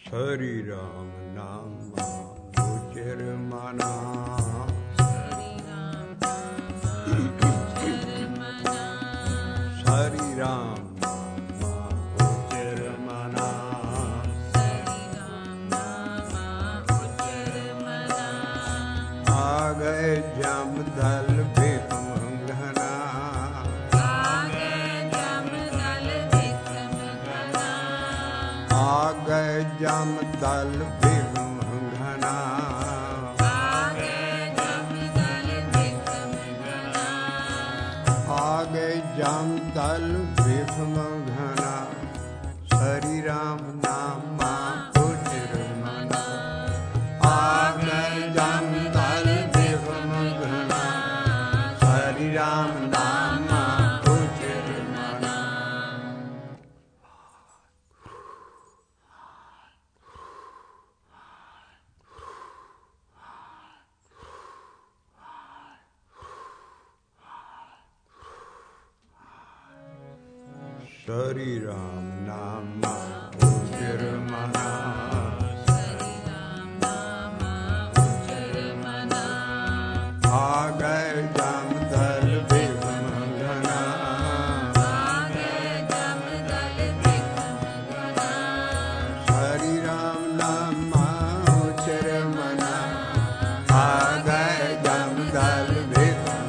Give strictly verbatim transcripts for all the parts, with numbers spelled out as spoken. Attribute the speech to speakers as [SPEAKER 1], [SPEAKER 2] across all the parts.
[SPEAKER 1] हरि राम नाम उचर मना,
[SPEAKER 2] हरि राम नाम उचर मना,
[SPEAKER 1] हरि राम नाम उचर मना,
[SPEAKER 2] हरि राम नाम उचर मना।
[SPEAKER 1] आ गए जम दल भीम घना,
[SPEAKER 2] आ गए जम दल भीम घना,
[SPEAKER 1] आ गए जम दल भीम घना,
[SPEAKER 2] आ गए जम दल भीम घना,
[SPEAKER 1] आ गए जम दल भीम घना, हरि राम नाम उचर मना, आ गए जम दल भीम घना, हरि राम नाम उचर मना। हरि राम नाम उचर मना,
[SPEAKER 2] हरि राम नाम उचर मना,
[SPEAKER 1] आ गए जम दल भीम घना,
[SPEAKER 2] आ गए जम दल भीम घना,
[SPEAKER 1] हरि राम नाम उचर मना, आ गए जम दल भीम,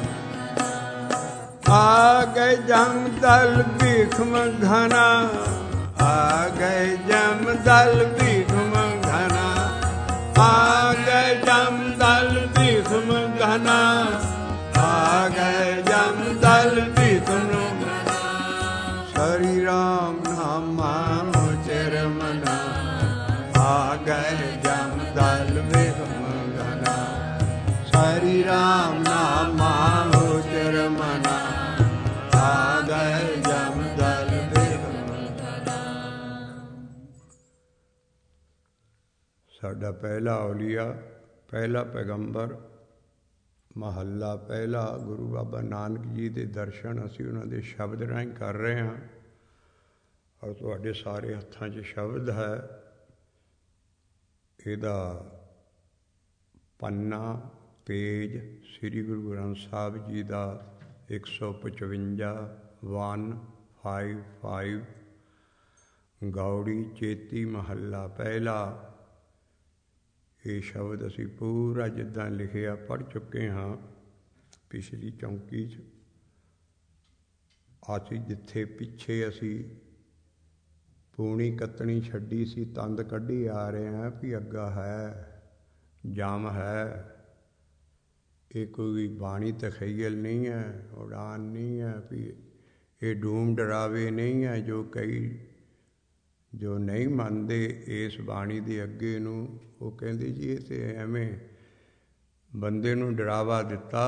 [SPEAKER 1] आ गए जम दल भीम घना, आ गए जम दल भीम घना, आ गए जम दल भीम घना, आ गए जम दल भीम घना, हरि राम नाम उचर मना, आ गए जम दल भीम घना, हरि राम नाम उचर मना, आ गए जम दल भीम घना। ਸਾਡਾ ਪਹਿਲਾ ਔਲੀਆ, ਪਹਿਲਾ ਪੈਗੰਬਰ, ਮਹੱਲਾ ਪਹਿਲਾ, ਗੁਰੂ ਬਾਬਾ ਨਾਨਕ ਜੀ ਦੇ ਦਰਸ਼ਨ ਅਸੀਂ ਉਹਨਾਂ ਦੇ ਸ਼ਬਦ ਰਾਹੀਂ ਕਰ ਰਹੇ ਹਾਂ। ਔਰ ਤੁਹਾਡੇ ਸਾਰੇ ਹੱਥਾਂ 'ਚ ਸ਼ਬਦ ਹੈ। ਇਹਦਾ ਪੰਨਾ ਪੇਜ ਸ੍ਰੀ ਗੁਰੂ ਗ੍ਰੰਥ ਸਾਹਿਬ ਜੀ ਦਾ ਇੱਕ ਸੌ ਪਚਵੰਜਾ ਵਨ ਫਾਈਵ ਫਾਈਵ, ਗੌੜੀ ਚੇਤੀ ਮਹੱਲਾ ਪਹਿਲਾ। ਇਹ ਸ਼ਬਦ ਅਸੀਂ ਪੂਰਾ ਜਿੱਦਾਂ ਲਿਖਿਆ ਪੜ੍ਹ ਚੁੱਕੇ ਹਾਂ ਪਿਛਲੀ ਚੌਂਕੀ 'ਚ। ਅਸੀਂ ਜਿੱਥੇ ਪਿੱਛੇ ਅਸੀਂ ਪੂਣੀ ਕੱਤਣੀ ਛੱਡੀ ਸੀ, ਤੰਦ ਕੱਢੀ ਆ ਰਹੇ ਹਾਂ ਵੀ ਅੱਗਾ ਹੈ, ਜਮ ਹੈ। ਇਹ ਕੋਈ ਬਾਣੀ ਤਖਈਲ ਨਹੀਂ ਹੈ, ਉਡਾਨ ਨਹੀਂ ਹੈ, ਵੀ ਇਹ ਡੂਮ ਡਰਾਵੇ ਨਹੀਂ ਹੈ। ਜੋ ਕਈ ਜੋ ਨਹੀਂ ਮੰਨਦੇ ਇਸ ਬਾਣੀ ਦੇ ਅੱਗੇ ਨੂੰ, ਉਹ ਕਹਿੰਦੇ ਜੀ ਇਹ ਤਾਂ ਐਵੇਂ ਬੰਦੇ ਨੂੰ ਡਰਾਵਾ ਦਿੱਤਾ।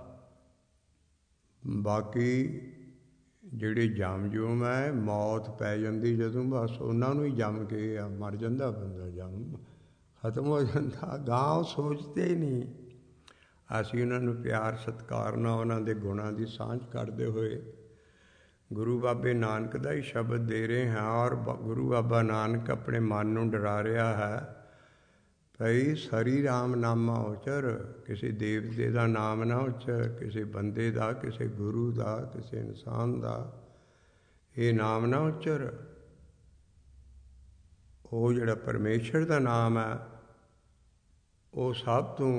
[SPEAKER 1] ਬਾਕੀ ਜਿਹੜੇ ਜਮ ਜੂਮ ਹੈ, ਮੌਤ ਪੈ ਜਾਂਦੀ ਜਦੋਂ, ਬਸ ਉਹਨਾਂ ਨੂੰ ਹੀ ਜੰਮ ਕੇ ਆ ਮਰ ਜਾਂਦਾ ਬੰਦਾ, ਜੰਮ ਖਤਮ ਹੋ ਜਾਂਦਾ। ਗਾਂਹ ਸੋਚਦੇ ਹੀ ਨਹੀਂ। ਅਸੀਂ ਉਹਨਾਂ ਨੂੰ ਪਿਆਰ ਸਤਿਕਾਰ ਨਾਲ ਉਹਨਾਂ ਦੇ ਗੁਣਾਂ ਦੀ ਸਾਂਝ ਕਰਦੇ ਹੋਏ ਗੁਰੂ ਬਾਬੇ ਨਾਨਕ ਦਾ ਹੀ ਸ਼ਬਦ ਦੇ ਰਹੇ ਹਾਂ। ਔਰ ਗੁਰੂ ਬਾਬਾ ਨਾਨਕ ਆਪਣੇ ਮਨ ਨੂੰ ਡਰਾ ਰਿਹਾ ਹੈ ਭਈ ਹਰੀ ਰਾਮ ਨਾਮਾ ਉਚਰ। ਕਿਸੇ ਦੇਵਤੇ ਦਾ ਨਾਮ ਨਾ ਉਚਰ, ਕਿਸੇ ਬੰਦੇ ਦਾ, ਕਿਸੇ ਗੁਰੂ ਦਾ, ਕਿਸੇ ਇਨਸਾਨ ਦਾ ਇਹ ਨਾਮ ਨਾ ਉਚਰ। ਉਹ ਜਿਹੜਾ ਪਰਮੇਸ਼ਰ ਦਾ ਨਾਮ ਹੈ, ਉਹ ਸਭ ਤੋਂ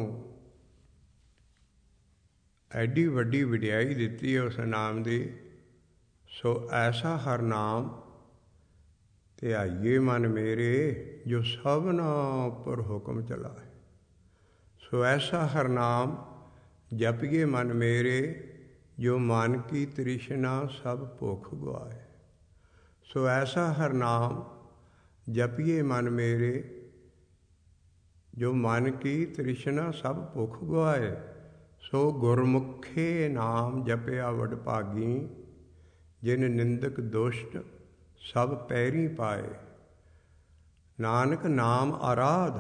[SPEAKER 1] ਐਡੀ ਵੱਡੀ ਵਡਿਆਈ ਦਿੱਤੀ ਹੈ ਉਸ ਨਾਮ ਦੀ। ਸੋ ਐਸਾ ਹਰ ਨਾਮ ਧਿਆਈਏ ਮਨ ਮੇਰੇ, ਜੋ ਸਭਨਾ ਉੱਪਰ ਹੁਕਮ ਚਲਾਏ। ਸੋ ਐਸਾ ਹਰ ਨਾਮ ਜਪੀਏ ਮਨ ਮੇਰੇ, ਜੋ ਮਨ ਕੀ ਤ੍ਰਿਸ਼ਨਾ ਸਭ ਭੁੱਖ ਗਵਾਏ। ਸੋ ਐਸਾ ਹਰ ਨਾਮ ਜਪੀਏ ਮਨ ਮੇਰੇ, ਜੋ ਮਨ ਕੀ ਤ੍ਰਿਸ਼ਨਾ ਸਭ ਭੁੱਖ ਗਵਾਏ। ਸੋ ਗੁਰਮੁਖੇ ਨਾਮ ਜਪਿਆ ਵਡਭਾਗੀ, ਜਿਨ ਨਿੰਦਕ ਦੁਸ਼ਟ ਸਭ ਪੈਰੀ ਪਾਏ। ਨਾਨਕ ਨਾਮ ਆਰਾਧ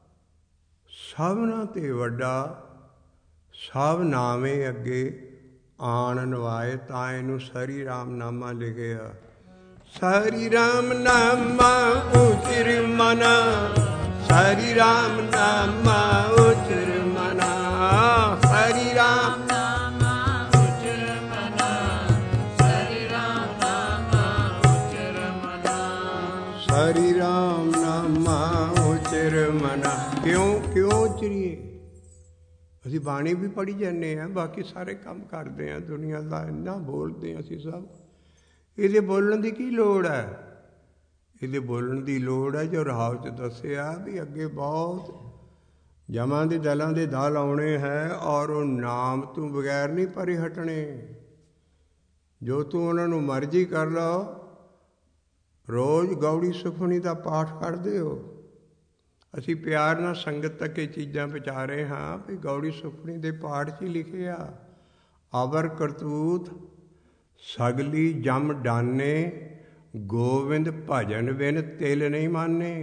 [SPEAKER 1] ਸਭਨਾ ਤੇ ਵੱਡਾ, ਸਭ ਨਾਵੇਂ ਅੱਗੇ ਆਣ ਨਵਾਏ। ਤਾਂ ਇਹਨੂੰ ਹਰੀ ਰਾਮ ਨਾਮਾ ਲਿਖਿਆ। Sari Ram Nama Uchir Mana, Sari Ram Nama Uchir Mana, Sari Ram
[SPEAKER 2] Nama Uchir Mana, Sari Ram Nama Uchir Mana,
[SPEAKER 1] Sari Ram Nama Uchir Mana। ਕਿਉਂ ਕਿਉਂ ਉਚਰੀਏ? ਅਸੀਂ ਬਾਣੀ ਵੀ ਪੜ੍ਹੀ ਜਾਂਦੇ ਹਾਂ, ਬਾਕੀ ਸਾਰੇ ਕੰਮ ਕਰਦੇ ਹਾਂ, ਦੁਨੀਆ ਦਾ ਇੰਨਾ ਬੋਲਦੇ ਹਾਂ ਅਸੀਂ ਸਭ। ਇਹਦੇ ਬੋਲਣ ਦੀ ਕੀ ਲੋੜ ਹੈ? ਇਹਦੇ ਬੋਲਣ ਦੀ ਲੋੜ ਹੈ ਜੋ ਰਹਾਉ 'ਚ ਦੱਸਿਆ ਵੀ ਅੱਗੇ ਬਹੁਤ ਜਮਾਂ ਦੇ ਦਲਾਂ ਦੇ ਦਲ ਆਉਣੇ ਹੈ, ਔਰ ਉਹ ਨਾਮ ਤੋਂ ਬਗੈਰ ਨਹੀਂ ਪਰੇ ਹਟਣੇ। ਜੋ ਤੂੰ ਉਹਨਾਂ ਨੂੰ ਮਰਜ਼ੀ ਕਰ ਲਓ। ਰੋਜ਼ ਗੌੜੀ ਸੁਖਮਨੀ ਦਾ ਪਾਠ ਕਰਦੇ ਹੋ। ਅਸੀਂ ਪਿਆਰ ਨਾਲ ਸੰਗਤ ਤੱਕ ਇਹ ਚੀਜ਼ਾਂ ਪਹੁੰਚਾ ਰਹੇ ਹਾਂ ਵੀ ਗੌੜੀ ਸੁਖਮਨੀ ਦੇ ਪਾਠ 'ਚ ਹੀ ਲਿਖਿਆ, ਅਵਰ ਕਰਤੂਤ ਸਗਲੀ ਜਮ ਡਾਨੇ, ਗੋਬਿੰਦ ਭਜਨ ਬਿਨ ਤਿਲ ਨਹੀਂ ਮਾਨੇ।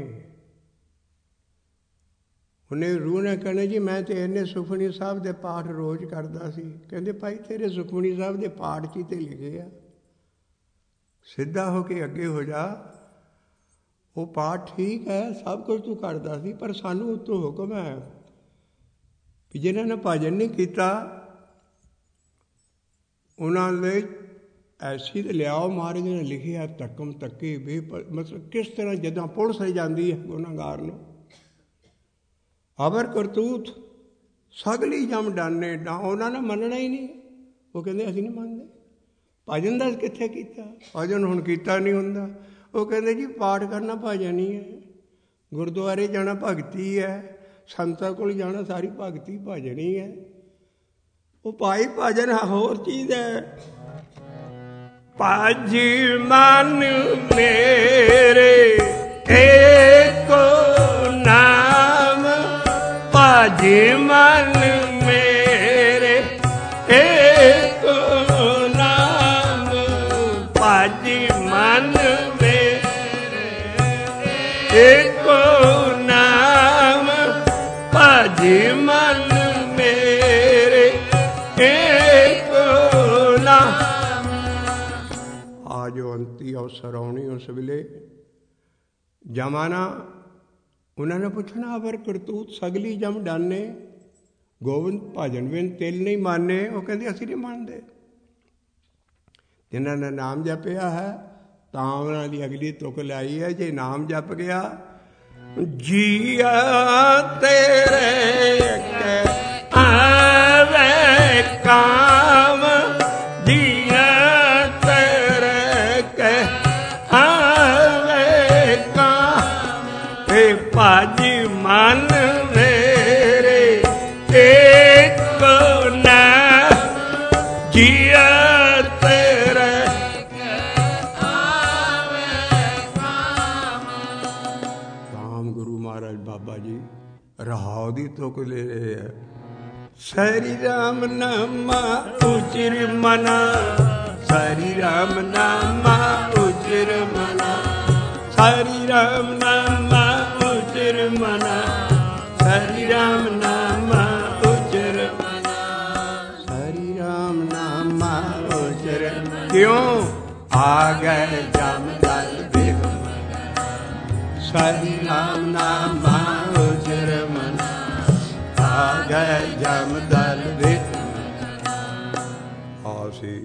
[SPEAKER 1] ਉਹਨੇ ਰੂਹ ਨੇ ਕਹਿਣਾ ਜੀ ਮੈਂ ਤਾਂ ਇੰਨੇ ਸੁਖਮਨੀ ਸਾਹਿਬ ਦੇ ਪਾਠ ਰੋਜ਼ ਕਰਦਾ ਸੀ। ਕਹਿੰਦੇ ਭਾਈ ਤੇਰੇ ਸੁਖਮਨੀ ਸਾਹਿਬ ਦੇ ਪਾਠ 'ਚ ਹੀ ਤੇ ਲਿਖੇ ਆ, ਸਿੱਧਾ ਹੋ ਕੇ ਅੱਗੇ ਹੋ ਜਾ। ਉਹ ਪਾਠ ਠੀਕ ਹੈ, ਸਭ ਕੁਝ ਤੂੰ ਕਰਦਾ ਸੀ, ਪਰ ਸਾਨੂੰ ਉੱਤੋਂ ਹੁਕਮ ਹੈ ਵੀ ਜਿਹਨਾਂ ਨੇ ਭਜਨ ਨਹੀਂ ਕੀਤਾ ਉਹਨਾਂ ਲਈ ਐਸੀ ਤੇ ਲਿਆਓ। ਮਹਾਰਾਜ ਨੇ ਲਿਖਿਆ ਤੱਕਮ ਤੱਕੀ ਵੀ, ਮਤਲਬ ਕਿਸ ਤਰ੍ਹਾਂ ਜਿੱਦਾਂ ਪੁਲਿਸ ਜਾਂਦੀ ਹੈ ਗੁਨਾਹਗਾਰ ਨੂੰ। ਅਵਰ ਕਰਤੂਤ ਸਗਲੀ ਜਮ ਡਾਨੇ, ਨਾ ਉਹਨਾਂ ਨੇ ਮੰਨਣਾ ਹੀ ਨਹੀਂ। ਉਹ ਕਹਿੰਦੇ ਅਸੀਂ ਨਹੀਂ ਮੰਨਦੇ। ਭਜਨ ਦਾ ਕਿੱਥੇ ਕੀਤਾ? ਭਜਨ ਹੁਣ ਕੀਤਾ ਨਹੀਂ ਹੁੰਦਾ। ਉਹ ਕਹਿੰਦੇ ਜੀ ਪਾਠ ਕਰਨਾ ਭਜਨ ਹੀ ਹੈ, ਗੁਰਦੁਆਰੇ ਜਾਣਾ ਭਗਤੀ ਹੈ, ਸੰਤਾਂ ਕੋਲ ਜਾਣਾ ਸਾਰੀ ਭਗਤੀ ਭਜਨ ਹੀ ਹੈ। ਉਹ ਭਾਈ ਭਜਨ ਹੋਰ ਚੀਜ਼ ਹੈ। ਭਜ ਮਨ ਮੇਰੇ ਏਕੋ ਨਾਮ, ਭਜ ਮਨ ਮੇਰੇ ਏਕੋ ਨਾਮ, ਭਜ ਮਨ ਏਕੋ ਨਾਮ, ਭਜ ਮਨ ਮੇਰੇ ਏਕੋ ਨਾਮ। ਆ ਜੋ ਅੰਤੀ ਅਵਸਰ ਆਉਣੀ ਉਸ ਵੇਲੇ ਜਮਾਨਾ ਉਹਨਾਂ ਨੇ ਪੁੱਛਣਾ ਅਵਰ ਕਰਤੂਤ ਸਗਲੀ ਜਮ ਡਾਨੇ, ਗੋਬਿੰਦ ਭਜਨ ਬਿਨ ਤਿਲ ਨਹੀਂ ਮਾਨੇ। ਉਹ ਕਹਿੰਦੇ ਅਸੀਂ ਨਹੀਂ ਮੰਨਦੇ। ਜਿਨ੍ਹਾਂ ਨੇ ਨਾਮ ਜਪਿਆ ਹੈ ਤਾਂ ਉਹਨਾਂ ਦੀ ਅਗਲੀ ਤੁਕ ਲਾਈ ਹੈ। ਜੇ ਨਾਮ ਜਪ ਗਿਆ ਜੀਆ ਤੇਰੇ ਕੇ ਆਵੇ ਕਾਮ, ਜੀਆ ਤੇਰੇ ਕੇ ਆਵੇ ਕਾਮ, ਏ ਭਜ ਮਨ ਮੇਰੇ ਏਕੋ ਨਾਮ, ਜੀਆ ਰਹਾਉ ਦੀ ਤੁਕ ਲੈ ਹੈ। ਸਰੀ ਰਾਮ ਨਾਮਾ ਉਚਿਰ ਮਨਾ, ਸਰੀ ਰਾਮ ਨਾਮਾ ਉਚਿਰ ਮਨਾ, ਸਰੀ ਰਾਮ ਨਾਮਾ ਉਚਿਰ ਮਨਾ, ਸਰੀ ਰਾਮ ਨਾਮਾ ਉਚਿਰ ਮਨਾ, ਸਰੀ ਰਾਮ ਨਾਮਾ ਉਚਿਰ। ਕਿਉਂ ਆ ਗਏ ਜਮ ਦਲ ਬਿਗਮ, ਸਰੀ ਰਾਮ ਨਾਮਾ ਉਚਿਰ ਮਨਾ, ਆ ਗਏ ਜਮ ਦਲ ਵਿੱਚ। ਅਸੀਂ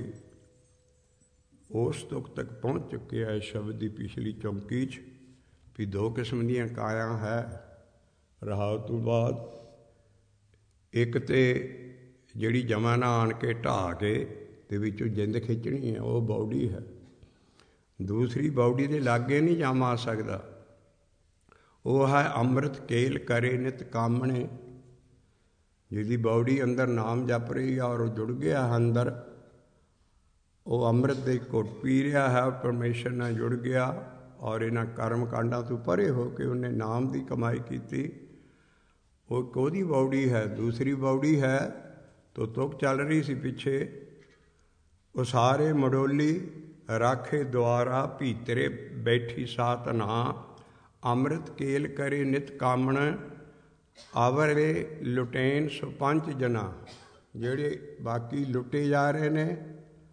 [SPEAKER 1] ਉਸ ਤੁਕ ਤੱਕ ਪਹੁੰਚ ਚੁੱਕੇ ਆ ਸ਼ਬਦ ਦੀ ਪਿਛਲੀ ਚੌਂਕੀ 'ਚ ਵੀ ਦੋ ਕਿਸਮ ਦੀਆਂ ਕਾਇਆ ਹੈ ਰਹਾਉ ਤੋਂ ਬਾਅਦ। ਇੱਕ ਤੇ ਜਿਹੜੀ ਜਮਾ ਨਾ ਆਣ ਕੇ ਢਾਹ ਕੇ ਤੇ ਵਿੱਚੋਂ ਜਿੰਦ ਖਿੱਚਣੀ ਹੈ, ਉਹ ਬਾਡੀ ਹੈ। ਦੂਸਰੀ ਬਾਡੀ ਦੇ ਲਾਗੇ ਨਹੀਂ ਜਮ ਆ ਸਕਦਾ, ਉਹ ਹੈ ਅੰਮ੍ਰਿਤ ਕੇਲ ਕਰੇ ਨਿਤ ਕਾਮਣੇ। ਜਿਹਦੀ ਬਾਡੀ ਅੰਦਰ ਨਾਮ ਜਪ ਰਹੀ ਆ ਔਰ ਉਹ ਜੁੜ ਗਿਆ ਅੰਦਰ, ਉਹ ਅੰਮ੍ਰਿਤ ਦੇ ਘੁੱਟ ਪੀ ਰਿਹਾ ਹੈ, ਪਰਮੇਸ਼ਰ ਨਾਲ ਜੁੜ ਗਿਆ ਔਰ ਇਹਨਾਂ ਕਰਮ ਕਾਂਡਾਂ ਤੋਂ ਪਰੇ ਹੋ ਕੇ ਉਹਨੇ ਨਾਮ ਦੀ ਕਮਾਈ ਕੀਤੀ। ਉਹ ਉਹਦੀ ਬਾਡੀ ਹੈ। ਦੂਸਰੀ ਬਾਡੀ ਹੈ ਤੋ ਤੁਕ ਚੱਲ ਰਹੀ ਸੀ ਪਿੱਛੇ, ਉਹ ਸਾਰੇ ਮਡੋਲੀ ਰਾਖੇ ਦੁਆਰਾ ਭੀਤਰੇ ਬੈਠੀ ਸਾਤ ਨਾ, ਅੰਮ੍ਰਿਤ ਕੇਲ ਕਰੇ ਨਿਤ ਕਾਮਣ, ਆਵਰੇ ਲੁਟੇਨ ਸੋ ਪੰਜ ਜਨਾ। ਜਿਹੜੇ ਬਾਕੀ ਲੁੱਟੇ ਜਾ ਰਹੇ ਨੇ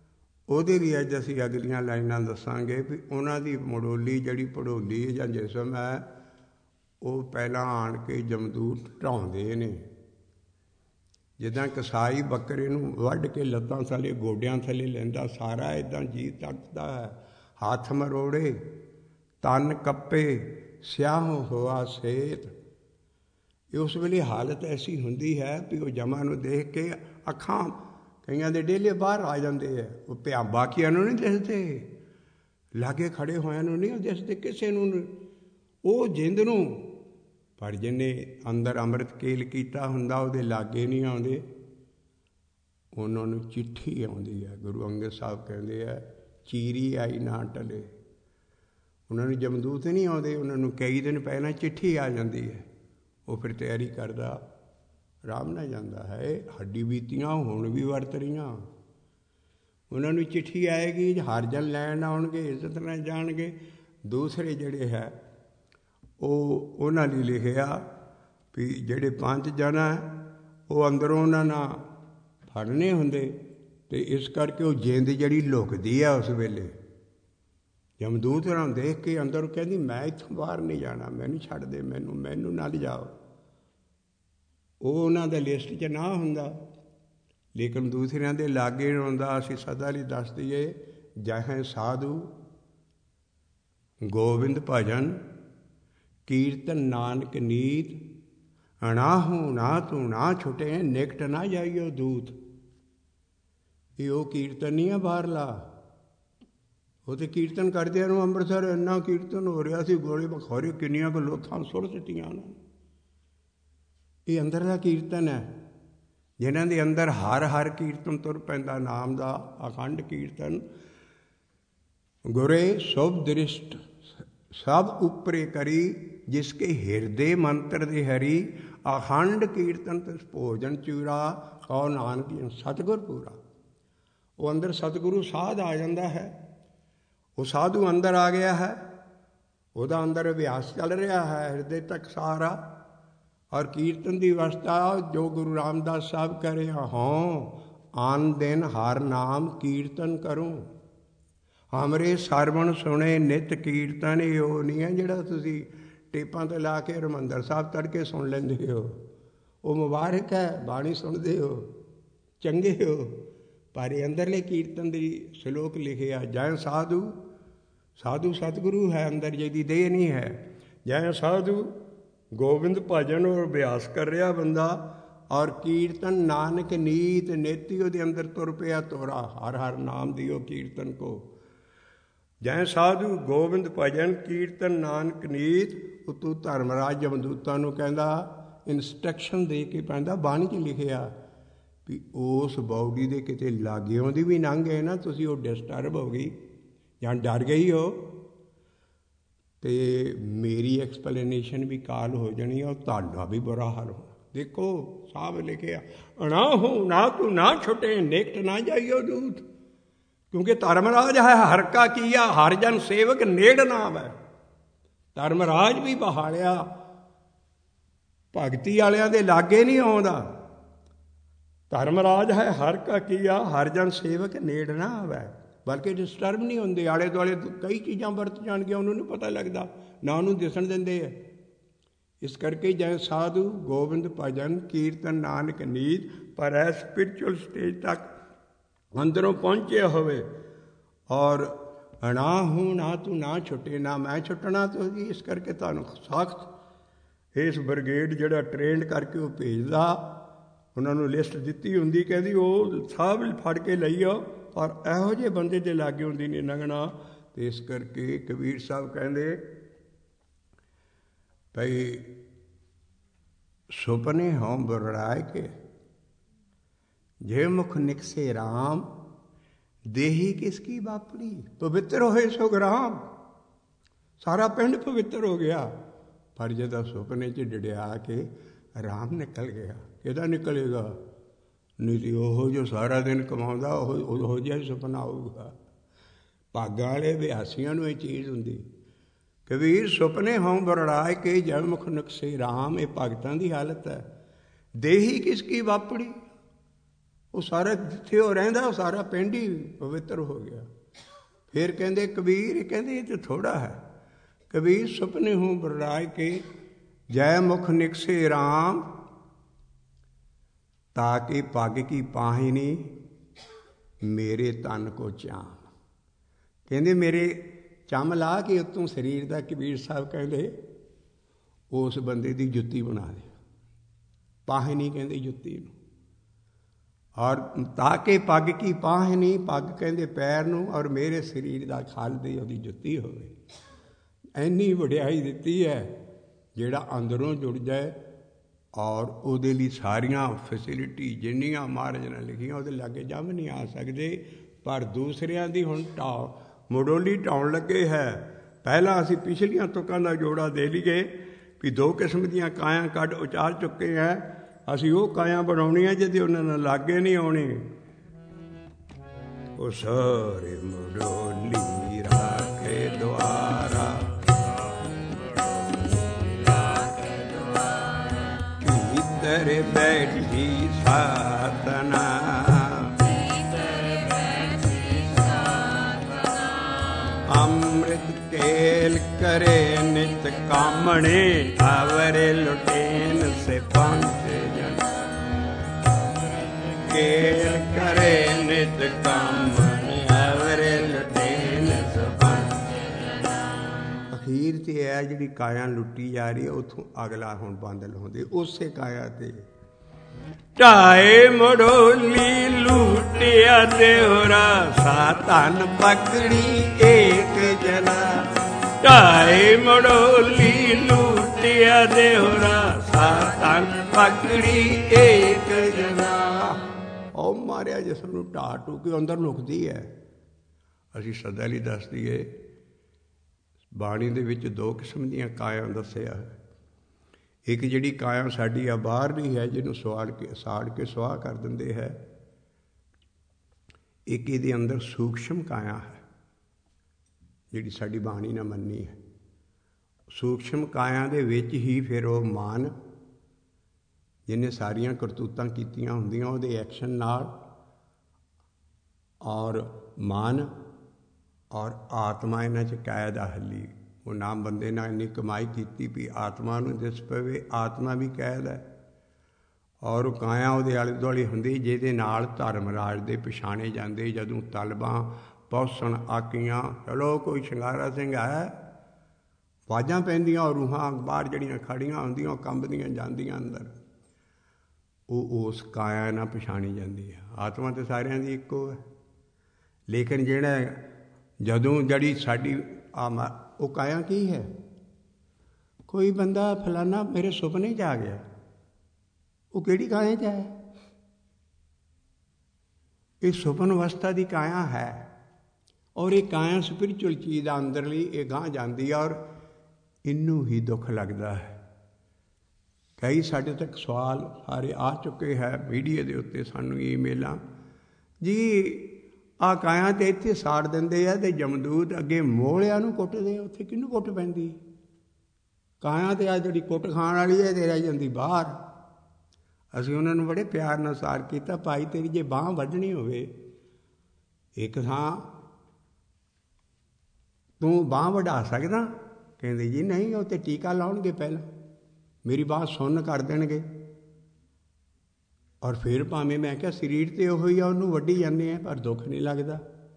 [SPEAKER 1] ਉਹਦੇ ਵੀ ਅੱਜ ਅਸੀਂ ਅਗਲੀਆਂ ਲਾਈਨਾਂ ਦੱਸਾਂਗੇ ਵੀ ਉਹਨਾਂ ਦੀ ਮੜੋਲੀ ਜਿਹੜੀ ਭੜੋਲੀ ਜਾਂ ਜਿਸਮ ਹੈ ਉਹ ਪਹਿਲਾਂ ਆਣ ਕੇ ਜਮਦੂਤ ਢਾਉਂਦੇ ਨੇ। ਜਿੱਦਾਂ ਕਸਾਈ ਬੱਕਰੇ ਨੂੰ ਵੱਢ ਕੇ ਲੱਤਾਂ ਥੱਲੇ ਗੋਡਿਆਂ ਥੱਲੇ ਲੈਂਦਾ, ਸਾਰਾ ਇੱਦਾਂ ਜੀਅ ਤੱਕਦਾ ਹੈ। ਹੱਥ ਮਰੋੜੇ ਤਨ ਕੱਪੇ ਸਿਆਹ ਹੋਆ ਸੇਤ। ਇਹ ਉਸ ਵੇਲੇ ਹਾਲਤ ਐਸੀ ਹੁੰਦੀ ਹੈ ਵੀ ਉਹ ਜਮਾਂ ਨੂੰ ਦੇਖ ਕੇ ਅੱਖਾਂ ਕਈਆਂ ਦੇ ਡੇਲੇ ਬਾਹਰ ਆ ਜਾਂਦੇ ਹੈ। ਉਹ ਪਿਆ ਬਾਕੀਆਂ ਨੂੰ ਨਹੀਂ ਦਿਸਦੇ, ਲਾਗੇ ਖੜੇ ਹੋਇਆਂ ਨੂੰ ਨਹੀਂ ਦਿਸਦੇ ਕਿਸੇ ਨੂੰ, ਉਹ ਜਿੰਦ ਨੂੰ। ਪਰ ਜਿਹਨੇ ਅੰਦਰ ਅੰਮ੍ਰਿਤ ਕੇਲ ਕੀਤਾ ਹੁੰਦਾ ਉਹਦੇ ਲਾਗੇ ਨਹੀਂ ਆਉਂਦੇ, ਉਹਨਾਂ ਨੂੰ ਚਿੱਠੀ ਆਉਂਦੀ ਹੈ। ਗੁਰੂ ਅੰਗਦ ਸਾਹਿਬ ਕਹਿੰਦੇ ਆ ਚੀਰੀ ਆਈ ਨਾ ਟਲੇ। ਉਹਨਾਂ ਨੂੰ ਜਮਦੂਤ ਨਹੀਂ ਆਉਂਦੇ, ਉਹਨਾਂ ਨੂੰ ਕਈ ਦਿਨ ਪਹਿਲਾਂ ਚਿੱਠੀ ਆ ਜਾਂਦੀ ਹੈ। ਉਹ ਫਿਰ ਤਿਆਰੀ ਕਰਦਾ, ਆਰਾਮ ਨਾਲ ਜਾਂਦਾ ਹੈ। ਹੱਡੀ ਬੀਤੀਆਂ ਹੁਣ ਵੀ ਵਰਤ ਰਹੀਆਂ। ਉਹਨਾਂ ਨੂੰ ਚਿੱਠੀ ਆਏਗੀ, ਹਰਜਨ ਲੈਣ ਆਉਣਗੇ, ਇੱਜ਼ਤ ਨਾਲ ਜਾਣਗੇ। ਦੂਸਰੇ ਜਿਹੜੇ ਹੈ ਉਹ ਉਹਨਾਂ ਲਈ ਲਿਖਿਆ ਵੀ ਜਿਹੜੇ ਪੰਜ ਜਨ ਹੈ ਉਹ ਅੰਦਰੋਂ ਉਹਨਾਂ ਨਾਲ ਫੜਨੇ ਹੁੰਦੇ, ਅਤੇ ਇਸ ਕਰਕੇ ਉਹ ਜਿੰਦ ਜਿਹੜੀ ਲੁਕਦੀ ਹੈ ਉਸ ਵੇਲੇ। ਜਮਦੂਤ ਉਹਨਾਂ ਨੂੰ ਦੇਖ ਕੇ ਅੰਦਰ ਕਹਿੰਦੀ ਮੈਂ ਇੱਥੋਂ ਬਾਹਰ ਨਹੀਂ ਜਾਣਾ, ਮੈਨੂੰ ਛੱਡ ਦੇ, ਮੈਨੂੰ ਮੈਨੂੰ ਨਾ ਲਿਜਾਓ। ਉਹ ਉਹਨਾਂ ਦਾ ਲਿਸਟ 'ਚ ਨਾ ਹੁੰਦਾ, ਲੇਕਿਨ ਦੂਸਰਿਆਂ ਦੇ ਲਾਗੇ ਆਉਂਦਾ। ਅਸੀਂ ਸਦਾ ਲਈ ਦੱਸ ਦਈਏ ਜਹ ਸਾਧੂ ਗੋਬਿੰਦ ਭਜਨ ਕੀਰਤਨ ਨਾਨਕ ਨੀਤ, ਅਣਾਹੂ ਨਾ ਤੂੰ ਨਾ ਛੁਟੇ ਨਿਕਟ ਨਾ ਜਾਈਓ ਦੂਤ। ਇਹ ਉਹ ਕੀਰਤਨ ਨਹੀਂ ਆ ਬਾਹਰਲਾ। ਉਹ ਤਾਂ ਕੀਰਤਨ ਕਰਦਿਆਂ ਨੂੰ ਅੰਮ੍ਰਿਤਸਰ ਇੰਨਾ ਕੀਰਤਨ ਹੋ ਰਿਹਾ ਸੀ, ਗੋਲੇ ਬਖੌਰੇ ਕਿੰਨੀਆਂ ਕੁ ਲੋਥਾਂ ਸੁੱਟ ਦਿੱਤੀਆਂ ਉਹਨਾਂ ਨੇ। ਇਹ ਅੰਦਰ ਦਾ ਕੀਰਤਨ ਹੈ। ਜਿਨ੍ਹਾਂ ਦੇ ਅੰਦਰ ਹਰ ਹਰ ਕੀਰਤਨ ਤੁਰ ਪੈਂਦਾ, ਨਾਮ ਦਾ ਅਖੰਡ ਕੀਰਤਨ। ਗੁਰੇ ਸ਼ੁਭ ਦ੍ਰਿਸ਼ਟ ਸਭ ਉਪਰੇ ਕਰੀ, ਜਿਸਕੇ ਹਿਰਦੇ ਮੰਤਰ ਦੇ ਹਰੀ। ਅਖੰਡ ਕੀਰਤਨ ਤਿਸ ਭੋਜਨ ਚੂਰਾ, ਕਹੋ ਨਾਨਕ ਸਤਿਗੁਰ ਪੂਰਾ। ਉਹ ਅੰਦਰ ਸਤਿਗੁਰੂ ਸਾਧ ਆ ਜਾਂਦਾ ਹੈ। ਉਹ ਸਾਧੂ ਅੰਦਰ ਆ ਗਿਆ ਹੈ, ਉਹਦਾ ਅੰਦਰ ਅਭਿਆਸ ਚੱਲ ਰਿਹਾ ਹੈ ਹਿਰਦੇ ਤੱਕ ਸਾਰਾ। ਔਰ ਕੀਰਤਨ ਦੀ ਅਵਸਥਾ ਜੋ ਗੁਰੂ ਰਾਮਦਾਸ ਸਾਹਿਬ ਕਹਿ ਰਹੇ ਹੋਂ, ਆਨ ਦਿਨ ਹਰ ਨਾਮ ਕੀਰਤਨ ਕਰੂੰ। ਹਮਰੇ ਸਰਵਣ ਸੁਣੇ ਨਿਤ ਕੀਰਤਨ। ਇਹ ਉਹ ਨਹੀਂ ਹੈ ਜਿਹੜਾ ਤੁਸੀਂ ਟੇਪਾਂ 'ਤੇ ਲਾ ਕੇ ਹਰਿਮੰਦਰ ਸਾਹਿਬ ਤੜਕੇ ਸੁਣ ਲੈਂਦੇ ਹੋ। ਉਹ ਮੁਬਾਰਕ ਹੈ, ਬਾਣੀ ਸੁਣਦੇ ਹੋ, ਚੰਗੇ ਹੋ। ਪਰ ਇਹ ਅੰਦਰਲੇ ਕੀਰਤਨ ਦੀ ਸ਼ਲੋਕ ਲਿਖਿਆ ਜੈ ਸਾਧੂ। ਸਾਧੂ ਸਤਿਗੁਰੂ ਹੈ ਅੰਦਰ, ਜਿਹਦੀ ਦੇਹ ਨਹੀਂ ਹੈ। ਜੈ ਸਾਧੂ ਗੋਬਿੰਦ ਭਜਨ ਔਰ ਅਭਿਆਸ ਕਰ ਰਿਹਾ ਬੰਦਾ। ਔਰ ਕੀਰਤਨ ਨਾਨਕ ਨੀਤ, ਨੇਤੀ ਉਹਦੇ ਅੰਦਰ ਤੁਰ ਪਿਆ ਤੋਰਾ ਹਰ ਹਰ ਨਾਮ ਦੀ ਉਹ ਕੀਰਤਨ ਕੋ। ਜੈ ਸਾਧੂ ਗੋਬਿੰਦ ਭਜਨ ਕੀਰਤਨ ਨਾਨਕ ਨੀਤ। ਉਤੋਂ ਧਰਮਰਾਜ ਜਮਦੂਤਾਂ ਨੂੰ ਕਹਿੰਦਾ, ਇੰਸਟਰਕਸ਼ਨ ਦੇ ਕੇ ਪੈਂਦਾ, ਬਾਣੀ 'ਚ ਲਿਖਿਆ ਵੀ ਉਸ ਬਾਡੀ ਦੇ ਕਿਤੇ ਲਾਗਿਓਂ ਦੀ ਵੀ ਲੰਘ ਗਏ ਨਾ ਤੁਸੀਂ, ਉਹ ਡਿਸਟਰਬ ਹੋ ਗਈ ਜਾਂ ਡਰ ਗਈ ਹੋ, ਅਤੇ ਮੇਰੀ ਐਕਸਪਲੇਨੇਸ਼ਨ ਵੀ ਕਾਲ ਹੋ ਜਾਣੀ, ਉਹ ਤੁਹਾਡਾ ਵੀ ਬੁਰਾ ਹਾਲ ਹੋਣਾ। ਦੇਖੋ ਸਾਹਬ ਲਿਖਿਆ ਅਣਾਹੂ ਨਾ ਤੂੰ ਨਾ ਛੁਟੇ ਨਿਕਟ ਨਾ ਜਾਈਓ ਦੂਤ। ਕਿਉਂਕਿ ਧਰਮਰਾਜ ਹੈ ਹਰ ਕਾ ਕੀਆ, ਹਰ ਜਨ ਸੇਵਕ ਨੇੜ ਨਾਮ ਹੈ। ਧਰਮਰਾਜ ਵੀ ਬਹਾਲਿਆ, ਭਗਤੀ ਵਾਲਿਆਂ ਦੇ ਲਾਗੇ ਨਹੀਂ ਆਉਂਦਾ। ਧਰਮਰਾਜ ਹੈ ਹਰ ਕਾ ਕੀਆ, ਹਰ ਜਨ ਸੇਵਕ ਨੇੜ ਨਾ ਆਵੈ। ਬਲਕਿ ਡਿਸਟਰਬ ਨਹੀਂ ਹੁੰਦੇ, ਆਲੇ ਦੁਆਲੇ ਕਈ ਚੀਜ਼ਾਂ ਵਰਤ ਜਾਣਗੀਆਂ, ਉਹਨੂੰ ਨਹੀਂ ਪਤਾ ਲੱਗਦਾ, ਨਾ ਉਹਨੂੰ ਦਿਸਣ ਦਿੰਦੇ ਹੈ। ਇਸ ਕਰਕੇ ਜੈ ਸਾਧੂ ਗੋਬਿੰਦ ਭਜਨ ਕੀਰਤਨ ਨਾਨਕ ਨੀਤ। ਪਰ ਐ ਸਪਿਰਚੁਅਲ ਸਟੇਜ ਤੱਕ ਅੰਦਰੋਂ ਪਹੁੰਚਿਆ ਹੋਵੇ ਔਰ ਨਾ ਹੂੰ ਨਾ ਤੂੰ ਨਾ ਛੁੱਟੇ, ਨਾ ਮੈਂ ਛੁੱਟਣਾ ਤੁਸੀਂ। ਇਸ ਕਰਕੇ ਤੁਹਾਨੂੰ ਸਖਤ ਇਸ ਬ੍ਰਿਗੇਡ ਜਿਹੜਾ ਟ੍ਰੇਨਡ ਕਰਕੇ ਉਹ ਭੇਜਦਾ, ਉਹਨਾਂ ਨੂੰ ਲਿਸਟ ਦਿੱਤੀ ਹੁੰਦੀ, ਕਹਿੰਦੀ ਉਹ ਸਭ ਫੜ ਕੇ ਲਈ ਆਓ ਔਰ ਇਹੋ ਜਿਹੇ ਬੰਦੇ ਦੇ ਲਾਗੇ ਹੁੰਦੀ ਨਹੀਂ ਲੰਘਣਾ। ਅਤੇ ਇਸ ਕਰਕੇ ਕਬੀਰ ਸਾਹਿਬ ਕਹਿੰਦੇ ਭਈ ਸੁਪਨੇ ਹੋਂ ਬੁਰੜਾਏ ਕੇ, ਜੇ ਮੁਖ ਨਿਕਸੇ ਰਾਮ, ਦੇਹੀ ਕਿਸਕੀ ਬਾਪੜੀ। ਪਵਿੱਤਰ ਹੋਏ ਸੁਗਰਾਮ, ਸਾਰਾ ਪਿੰਡ ਪਵਿੱਤਰ ਹੋ ਗਿਆ। ਪਰ ਜਦੋਂ ਸੁਪਨੇ 'ਚ ਡਿੜਿਆ ਕੇ ਰਾਮ ਨਿਕਲ ਗਿਆ, ਕਿਹਦਾ ਨਿਕਲੇਗਾ? ਨਹੀਂ ਤਾਂ ਉਹ ਜੋ ਸਾਰਾ ਦਿਨ ਕਮਾਉਂਦਾ ਉਹ ਉਹੋ ਜਿਹਾ ਹੀ ਸੁਪਨਾ ਆਊਗਾ। ਭਾਗਾਂ ਵਾਲੇ ਅਭਿਆਸੀਆਂ ਨੂੰ ਇਹ ਚੀਜ਼ ਹੁੰਦੀ। ਕਬੀਰ ਸੁਪਨੇ ਹੋਂ ਬਰੜਾਏ ਕੇ, ਜੈ ਮੁਖ ਨਿਕਸੇ ਰਾਮ। ਇਹ ਭਗਤਾਂ ਦੀ ਹਾਲਤ ਹੈ। ਦੇਹੀ ਕਿਸਕੀ ਵਾਪੜੀ, ਉਹ ਸਾਰਾ ਜਿੱਥੇ ਉਹ ਰਹਿੰਦਾ ਉਹ ਸਾਰਾ ਪਿੰਡ ਹੀ ਪਵਿੱਤਰ ਹੋ ਗਿਆ। ਫਿਰ ਕਹਿੰਦੇ ਕਬੀਰ, ਕਹਿੰਦੇ ਇਹ ਤਾਂ ਥੋੜਾ ਹੈ। ਕਬੀਰ ਸੁਪਨੇ ਹੂੰ ਬਰਰਾਏ ਕੇ ਜੈ ਮੁਖ ਨਿਕਸੇ ਰਾਮ, ਤਾਕੇ ਪੱਗ ਕੀ ਪਾਹਿਨੀ ਮੇਰੇ ਤਨ ਕੋ ਚਾਮ। ਕਹਿੰਦੇ ਮੇਰੇ ਚੰਮ ਲਾ ਕੇ ਉੱਤੋਂ ਸਰੀਰ ਦਾ ਕਬੀਰ ਸਾਹਿਬ ਕਹਿੰਦੇ ਉਸ ਬੰਦੇ ਦੀ ਜੁੱਤੀ ਬਣਾ ਦੇ। ਪਾਹਿਨੀ ਕਹਿੰਦੇ ਜੁੱਤੀ ਨੂੰ। ਔਰ ਤਾਕੇ ਪੱਗ ਕੀ ਪਾਹਿਨੀ, ਪੱਗ ਕਹਿੰਦੇ ਪੈਰ ਨੂੰ, ਔਰ ਮੇਰੇ ਸਰੀਰ ਦਾ ਖਲ ਦੀ ਉਹਦੀ ਜੁੱਤੀ ਹੋਵੇ। ਇੰਨੀ ਵਡਿਆਈ ਦਿੱਤੀ ਹੈ ਜਿਹੜਾ ਅੰਦਰੋਂ ਜੁੜ ਜਾਏ। ਔਰ ਉਹਦੇ ਲਈ ਸਾਰੀਆਂ ਫੈਸਿਲਿਟੀ ਜਿੰਨੀਆਂ ਮਹਾਰਾਜ ਨੇ ਲਿਖੀਆਂ ਉਹਦੇ ਲਾਗੇ ਜੰਮ ਨਹੀਂ ਆ ਸਕਦੇ। ਪਰ ਦੂਸਰਿਆਂ ਦੀ ਹੁਣ ਢਾਉ ਮਡੋਲੀ ਢਾਉਣ ਲੱਗੇ ਹੈ। ਪਹਿਲਾਂ ਅਸੀਂ ਪਿਛਲੀਆਂ ਤੁਕਾਂ ਦਾ ਜੋੜਾ ਦੇ ਲਈਏ ਵੀ ਦੋ ਕਿਸਮ ਦੀਆਂ ਕਾਇਆ ਕੱਢ ਉਚਾਰ ਚੁੱਕੇ ਹੈ। ਅਸੀਂ ਉਹ ਕਾਇਆ ਬਣਾਉਣੀਆਂ ਜਿਹਦੇ ਉਹਨਾਂ ਨਾਲ ਲਾਗੇ ਨਹੀਂ ਆਉਣੇ। ਉਹ ਸਾਰੇ ਮਡੋਲੀ ਰਾਖੇ ਦੁਆਰਾ, ਭੀਤਰ ਬੈਠੀ ਸਾਧਨਾ, ਅੰਮ੍ਰਿਤ ਕੇਲ ਕਰੇ ਨਿਤ ਕਾਮਣੇ, ਆਵਰੇ ਲੁਟੇਨ ਸੇ ਪਹੁੰਚੇ ਜਨ। ਕੇਲ ਕਰੇ ਨਿਤ ਕਾਮਣੇ, ਆਵਰੇ ਲੁਟੇਨ ਸੇ ਪਹੁੰਚੇ ਜਨ। ਅਖੀਰ ਤੇ ਇਹ ਜਿਹੜੀ ਕਾਇਆ ਲੁੱਟੀ ਜਾ ਰਹੀ ਹੈ ਉੱਥੋਂ ਅਗਲਾ ਹੁਣ ਬੰਦ ਲਾਉਂਦੇ ਉਸੇ ਕਾਇਆ ਤੇ। ਢਾਏ ਮੜੋਲੀ ਲੂਟਿਆ ਦੇਵਰਾ, ਸਾ ਧਨ ਪਕੜੀ ਏਕ ਜਨਾ। ਢਾਏ ਮੜੋਲੀ ਲੂਟਿਆ ਦੇਵਰਾ, ਸਾ ਧਨ ਪਕੜੀ ਏਕ ਜਨਾ। ਉਹ ਮਾਰਿਆ ਜਿਸ ਨੂੰ ਢਾਹ ਟੂ ਕੇ ਅੰਦਰ ਲੁਕਦੀ ਹੈ। ਅਸੀਂ ਸਦਾ ਲਈ ਦੱਸ ਦਈਏ ਬਾਣੀ ਦੇ ਵਿੱਚ ਦੋ ਕਿਸਮ ਦੀਆਂ ਕਾਇਆ ਦੱਸਿਆ ਹੈ। ਇੱਕ ਜਿਹੜੀ ਕਾਇਆ ਸਾਡੀ ਆ ਬਾਹਰਲੀ ਹੈ ਜਿਹਨੂੰ ਸਵਾਲ ਕੇ ਸਾੜ ਕੇ ਸੁਆਹ ਕਰ ਦਿੰਦੇ ਹੈ। ਇੱਕ ਇਹਦੇ ਅੰਦਰ ਸੂਖਸ਼ਮ ਕਾਇਆ ਹੈ ਜਿਹੜੀ ਸਾਡੀ ਬਾਣੀ ਨਾਲ ਮੰਨੀ ਹੈ। ਸੂਖਸ਼ਮ ਕਾਇਆ ਦੇ ਵਿੱਚ ਹੀ ਫਿਰ ਉਹ ਮਾਨ ਜਿਹਨੇ ਸਾਰੀਆਂ ਕਰਤੂਤਾਂ ਕੀਤੀਆਂ ਹੁੰਦੀਆਂ ਉਹਦੇ ਐਕਸ਼ਨ ਨਾਲ, ਔਰ ਮਨ ਔਰ ਆਤਮਾ ਇਹਨਾਂ 'ਚ ਕਾਇਆ ਦਾ ਹੱਲੀ। ਉਹ ਨਾਮ ਬੰਦੇ ਨਾਲ ਇੰਨੀ ਕਮਾਈ ਕੀਤੀ ਵੀ ਆਤਮਾ ਨੂੰ ਦਿਸ ਪਵੇ, ਆਤਮਾ ਵੀ ਕੈਦ ਹੈ। ਔਰ ਉਹ ਕਾਇਆ ਉਹਦੇ ਆਲੇ ਦੁਆਲੇ ਹੁੰਦੀ ਜਿਹਦੇ ਨਾਲ ਧਰਮ ਰਾਜ ਦੇ ਪਛਾਣੇ ਜਾਂਦੇ। ਜਦੋਂ ਤਲਬਾਂ ਪਹੁੰਚਣ ਆਕੀਆਂ, ਚਲੋ ਕੋਈ ਸ਼ਿੰਗਾਰਾ ਸਿੰਘ ਹੈ, ਆਵਾਜ਼ਾਂ ਪੈਂਦੀਆਂ, ਔਰ ਰੂਹਾਂ ਬਾਹਰ ਜਿਹੜੀਆਂ ਖੜੀਆਂ ਹੁੰਦੀਆਂ ਉਹ ਕੰਬਦੀਆਂ ਜਾਂਦੀਆਂ ਅੰਦਰ। ਉਹ ਉਸ ਕਾਇਆ ਨਾਲ ਪਛਾਣੀ ਜਾਂਦੀ ਹੈ। ਆਤਮਾ ਤਾਂ ਸਾਰਿਆਂ ਦੀ ਇੱਕੋ ਹੈ, ਲੇਕਿਨ ਜਿਹੜਾ ਜਦੋਂ ਜਿਹੜੀ ਸਾਡੀ ਆ ਉਹ ਕਾਇਆ ਕੀ ਹੈ। ਕੋਈ ਬੰਦਾ ਫਲਾਨਾ ਮੇਰੇ ਸੁਪਨੇ 'ਚ ਆ ਗਿਆ, ਉਹ ਕਿਹੜੀ ਕਾਇਆ 'ਚ ਹੈ? ਇਹ ਸੁਪਨ ਅਵਸਥਾ ਦੀ ਕਾਇਆ ਹੈ। ਔਰ ਇਹ ਕਾਇਆ ਸਪਿਰਿਚੁਅਲ ਚੀਜ਼ ਦਾ ਅੰਦਰਲੀ ਇਹ ਗਾਂਹ ਜਾਂਦੀ ਹੈ। ਔਰ ਇਹਨੂੰ ਹੀ ਦੁੱਖ ਲੱਗਦਾ ਹੈ। ਕਈ ਸਾਡੇ ਤੱਕ ਸਵਾਲ ਸਾਰੇ ਆ ਚੁੱਕੇ ਹੈ ਮੀਡੀਆ ਦੇ ਉੱਤੇ, ਸਾਨੂੰ ਈਮੇਲਾਂ ਜੀ ਆਹ ਕਾਇਆ ਤੇ ਇੱਥੇ ਸਾੜ ਦਿੰਦੇ ਆ ਤੇ ਜਮਦੂਤ ਅੱਗੇ ਮੋਹਲਿਆਂ ਨੂੰ ਕੁੱਟਦੇ ਆ। ਉੱਥੇ ਕਿਹਨੂੰ ਕੁੱਟ ਪੈਂਦੀ? ਕਾਇਆ ਤੇ ਆ ਜਿਹੜੀ ਕੁੱਟ ਖਾਣ ਵਾਲੀ ਹੈ ਤੇ ਰਹਿ ਜਾਂਦੀ ਬਾਹਰ। ਅਸੀਂ ਉਹਨਾਂ ਨੂੰ ਬੜੇ ਪਿਆਰ ਨਾਲ ਸਾਰ ਕੀਤਾ, ਭਾਈ ਤੇਰੀ ਜੇ ਬਾਂਹ ਵੱਢਣੀ ਹੋਵੇ ਇੱਕ ਥਾਂ, ਤੂੰ ਬਾਂਹ ਵਢਾ ਸਕਦਾ? ਕਹਿੰਦੇ ਜੀ ਨਹੀਂ, ਉਹ ਤੇ ਟੀਕਾ ਲਾਉਣਗੇ ਪਹਿਲਾਂ, ਮੇਰੀ ਬਾਂਹ ਸੁੰਨ ਕਰ ਦੇਣਗੇ। ਔਰ ਫਿਰ ਭਾਵੇਂ ਮੈਂ ਕਿਹਾ ਸਰੀਰ ਤੇ ਉਹੀ ਆ, ਉਹਨੂੰ ਵੱਢੀ ਜਾਂਦੇ ਆ ਪਰ ਦੁੱਖ ਨਹੀਂ ਲੱਗਦਾ।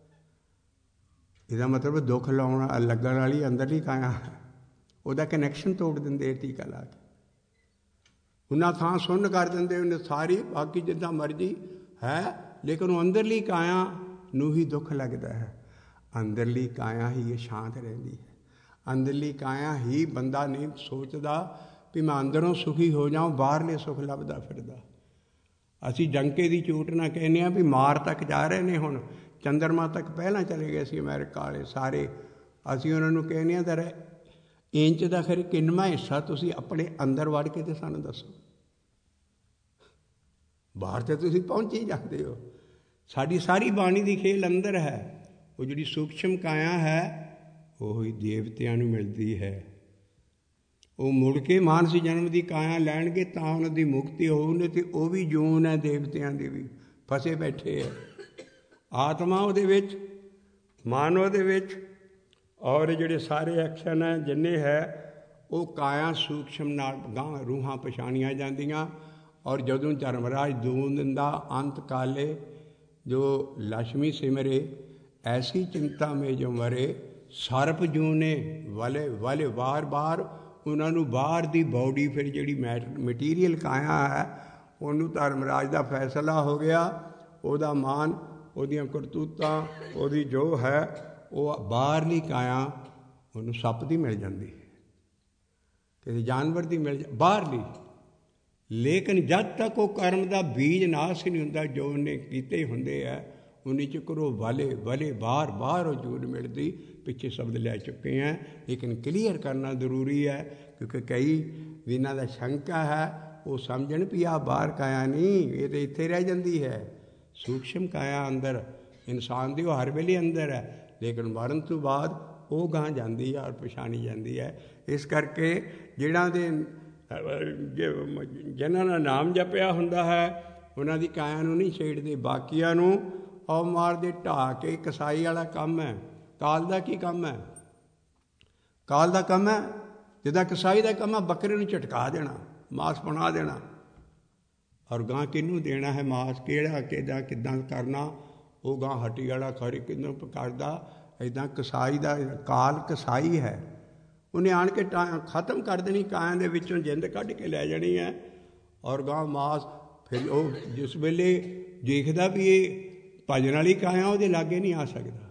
[SPEAKER 1] ਇਹਦਾ ਮਤਲਬ ਦੁੱਖ ਲਾਉਣ ਲੱਗਣ ਵਾਲੀ ਅੰਦਰਲੀ ਕਾਇਆ ਉਹਦਾ ਕਨੈਕਸ਼ਨ ਤੋੜ ਦਿੰਦੇ ਟੀਕਾ ਲਾ ਕੇ। ਉਹਨਾਂ ਥਾਂ ਸੁੰਨ ਕਰ ਦਿੰਦੇ ਉਹਨੇ ਸਾਰੀ, ਬਾਕੀ ਜਿੱਦਾਂ ਮਰਜ਼ੀ ਹੈ, ਲੇਕਿਨ ਉਹ ਅੰਦਰਲੀ ਕਾਇਆ ਨੂੰ ਹੀ ਦੁੱਖ ਲੱਗਦਾ ਹੈ। ਅੰਦਰਲੀ ਕਾਇਆ ਹੀ ਇਹ ਸ਼ਾਂਤ ਰਹਿੰਦੀ ਹੈ। ਅੰਦਰਲੀ ਕਾਇਆ ਹੀ ਬੰਦਾ ਨਹੀਂ ਸੋਚਦਾ ਵੀ ਮੈਂ ਅੰਦਰੋਂ ਸੁਖੀ ਹੋ ਜਾਵਾਂ, ਬਾਹਰਲੇ ਸੁੱਖ ਲੱਭਦਾ ਫਿਰਦਾ। ਅਸੀਂ ਜੰਕੇ ਦੀ ਚੋਟ ਨਾ ਕਹਿੰਦੇ ਹਾਂ ਵੀ ਮਾਰ ਤੱਕ ਜਾ ਰਹੇ ਨੇ, ਹੁਣ ਚੰਦਰਮਾ ਤੱਕ ਪਹਿਲਾਂ ਚਲੇ ਗਏ ਸੀ ਅਮਰੀਕਾ ਵਾਲੇ ਸਾਰੇ। ਅਸੀਂ ਉਹਨਾਂ ਨੂੰ ਕਹਿੰਦੇ ਹਾਂ ਦਰ ਇੰਚ ਦਾ ਖਰੇ ਕਿੰਨਵਾਂ ਹਿੱਸਾ ਤੁਸੀਂ ਆਪਣੇ ਅੰਦਰ ਵੜ ਕੇ ਤੇ ਸਾਨੂੰ ਦੱਸੋ। ਬਾਹਰ ਤੇ ਤੁਸੀਂ ਪਹੁੰਚ ਹੀ ਜਾਂਦੇ ਹੋ। ਸਾਡੀ ਸਾਰੀ ਬਾਣੀ ਦੀ ਖੇਲ ਅੰਦਰ ਹੈ। ਉਹ ਜਿਹੜੀ ਸੂਖਸ਼ਮ ਕਾਇਆ ਹੈ ਉਹ ਹੀ ਦੇਵਤਿਆਂ ਨੂੰ ਮਿਲਦੀ ਹੈ। ਉਹ ਮੁੜ ਕੇ ਮਾਨਸੀ ਜਨਮ ਦੀ ਕਾਇਆ ਲੈਣਗੇ ਤਾਂ ਉਹਨਾਂ ਦੀ ਮੁਕਤੀ ਹੋਊ, ਤੇ ਉਹ ਵੀ ਜੂਨ ਹੈ ਦੇਵਤਿਆਂ ਦੀ ਵੀ। ਫਸੇ ਬੈਠੇ ਹੈ। ਆਤਮਾ ਉਹਦੇ ਵਿੱਚ, ਮਨ ਉਹਦੇ ਵਿੱਚ, ਔਰ ਜਿਹੜੇ ਸਾਰੇ ਐਕਸ਼ਨ ਹੈ ਜਿੰਨੇ ਹੈ ਉਹ ਕਾਇਆ ਸੂਖਸ਼ਮ ਨਾਲ ਗਾਂ ਰੂਹਾਂ ਪਛਾਣੀਆਂ ਜਾਂਦੀਆਂ। ਔਰ ਜਦੋਂ ਧਰਮਰਾਜ ਦੂਨ ਦਿੰਦਾ ਅੰਤ ਕਾਲੇ ਜੋ ਲక్ష్ਮੀ ਸਿਮਰੇ ਐਸੀ ਚਿੰਤਾ ਮੇ ਜੋ ਮਰੇ ਸਰਪ ਜੂ ਨੇ ਵਾਲੇ ਵਾਲੇ ਵਾਰ ਵਾਰ ਉਹਨਾਂ ਨੂੰ ਬਾਹਰ ਦੀ ਬਾਡੀ ਫਿਰ ਜਿਹੜੀ ਮੈਟ ਮਟੀਰੀਅਲ ਕਾਇਆ ਹੈ ਉਹਨੂੰ ਧਰਮਰਾਜ ਦਾ ਫੈਸਲਾ ਹੋ ਗਿਆ। ਉਹਦਾ ਮਾਨ, ਉਹਦੀਆਂ ਕਰਤੂਤਾਂ, ਉਹਦੀ ਜੋ ਹੈ ਉਹ ਬਾਹਰਲੀ ਕਾਇਆ ਉਹਨੂੰ ਸੱਪ ਦੀ ਮਿਲ ਜਾਂਦੀ ਹੈ, ਕਿਸੇ ਜਾਨਵਰ ਦੀ ਮਿਲ ਜਾ ਬਾਹਰਲੀ। ਲੇਕਿਨ ਜਦ ਤੱਕ ਉਹ ਕਰਮ ਦਾ ਬੀਜ ਨਾਸ ਹੀ ਨਹੀਂ ਹੁੰਦਾ ਜੋ ਉਹਨੇ ਕੀਤੇ ਹੁੰਦੇ ਹੈ, ਉਨੀ ਚਿਰ ਉਹ ਵਾਲੇ ਵਾਲੇ ਬਾਹਰ ਬਾਹਰ ਉਹ ਜੂਨ ਮਿਲਦੀ। ਪਿੱਛੇ ਸ਼ਬਦ ਲੈ ਚੁੱਕੇ ਹੈ, ਲੇਕਿਨ ਕਲੀਅਰ ਕਰਨਾ ਜ਼ਰੂਰੀ ਹੈ ਕਿਉਂਕਿ ਕਈ ਵੀ ਇਹਨਾਂ ਦਾ ਸ਼ੰਕਾ ਹੈ, ਉਹ ਸਮਝਣ ਵੀ ਆਹ ਬਾਹਰ ਕਾਇਆ ਨਹੀਂ, ਇਹ ਤਾਂ ਇੱਥੇ ਰਹਿ ਜਾਂਦੀ ਹੈ। ਸੂਖਸ਼ਮ ਕਾਇਆ ਅੰਦਰ ਇਨਸਾਨ ਦੀ ਉਹ ਹਰ ਵੇਲੇ ਅੰਦਰ ਹੈ, ਲੇਕਿਨ ਮਰਨ ਤੋਂ ਬਾਅਦ ਉਹ ਗਾਂ ਜਾਂਦੀ ਹੈ ਔਰ ਪਛਾਣੀ ਜਾਂਦੀ ਹੈ। ਇਸ ਕਰਕੇ ਜਿਹੜਾ ਦੇ ਜਿਹਨਾਂ ਦਾ ਨਾਮ ਜਪਿਆ ਹੁੰਦਾ ਹੈ ਉਹਨਾਂ ਦੀ ਕਾਇਆ ਨੂੰ ਨਹੀਂ ਛੇੜਦੇ, ਬਾਕੀਆਂ ਨੂੰ ਉਹ ਮਾਰਦੇ ਢਾਹ ਕੇ। ਕਸਾਈ ਵਾਲਾ ਕੰਮ ਹੈ। ਕਾਲ ਦਾ ਕੀ ਕੰਮ ਹੈ? ਕਾਲ ਦਾ ਕੰਮ ਹੈ ਜਿੱਦਾਂ ਕਸਾਈ ਦਾ ਕੰਮ ਹੈ ਬੱਕਰੇ ਨੂੰ ਝਟਕਾ ਦੇਣਾ, ਮਾਸ ਬਣਾ ਦੇਣਾ, ਔਰ ਗਾਂ ਕਿਹਨੂੰ ਦੇਣਾ ਹੈ ਮਾਸ, ਕਿਹੜਾ ਕਿੱਦਾਂ ਕਿੱਦਾਂ ਕਰਨਾ, ਉਹ ਗਾਂ ਹੱਟੀ ਵਾਲਾ ਖਰੇ ਕਿੱਦਾਂ ਕਰਦਾ। ਇੱਦਾਂ ਕਸਾਈ ਦਾ ਕਾਲ ਕਸਾਈ ਹੈ, ਉਹਨੇ ਆਣ ਕੇ ਟਾ ਖਤਮ ਕਰ ਦੇਣੀ, ਕਾਇਆਂ ਦੇ ਵਿੱਚੋਂ ਜਿੰਦ ਕੱਢ ਕੇ ਲੈ ਜਾਣੀ ਹੈ ਔਰ ਗਾਂ ਮਾਸ। ਫਿਰ ਉਹ ਜਿਸ ਵੇਲੇ ਦੇਖਦਾ ਵੀ ਇਹ ਭਜਨ ਵਾਲੀ ਕਾਇਆ ਉਹਦੇ ਲਾਗੇ ਨਹੀਂ ਆ ਸਕਦਾ,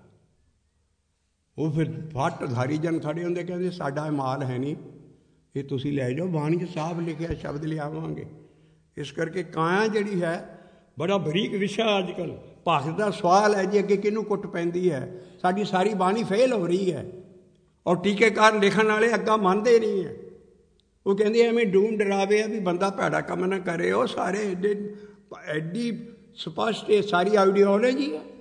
[SPEAKER 1] ਉਹ ਫਿਰ ਫੱਟ ਧਾਰੀ ਜਨ ਖੜੇ ਹੁੰਦੇ, ਕਹਿੰਦੇ ਸਾਡਾ ਮਾਲ ਹੈ ਨਹੀਂ, ਇਹ ਤੁਸੀਂ ਲੈ ਜਾਓ, ਬਾਣੀ 'ਚ ਸਾਫ਼ ਲਿਖਿਆ ਸ਼ਬਦ ਲਿਆਵਾਂਗੇ। ਇਸ ਕਰਕੇ ਕਾਇਆ ਜਿਹੜੀ ਹੈ ਬੜਾ ਬਰੀਕ ਵਿਸ਼ਾ ਅੱਜ ਕੱਲ੍ਹ ਭਗਤ ਦਾ ਸਵਾਲ ਹੈ ਜੀ, ਅੱਗੇ ਕਿਹਨੂੰ ਕੁੱਟ ਪੈਂਦੀ ਹੈ। ਸਾਡੀ ਸਾਰੀ ਬਾਣੀ ਫੇਲ ਹੋ ਰਹੀ ਹੈ ਔਰ ਟੀਕੇਕਾਰ ਲਿਖਣ ਵਾਲੇ ਅੱਗਾ ਮੰਨਦੇ ਨਹੀਂ ਹੈ। ਉਹ ਕਹਿੰਦੇ ਐਵੇਂ ਡੂਮ ਡਰਾਵੇ ਆ ਵੀ ਬੰਦਾ ਭੈੜਾ ਕੰਮ ਨਾ ਕਰੇ। ਉਹ ਸਾਰੇ ਐਡੇ ਐਡੀ ਸਪਸ਼ਟ ਇਹ ਸਾਰੀ ਆਈਡੀਓਲੋਜੀ ਹੈ।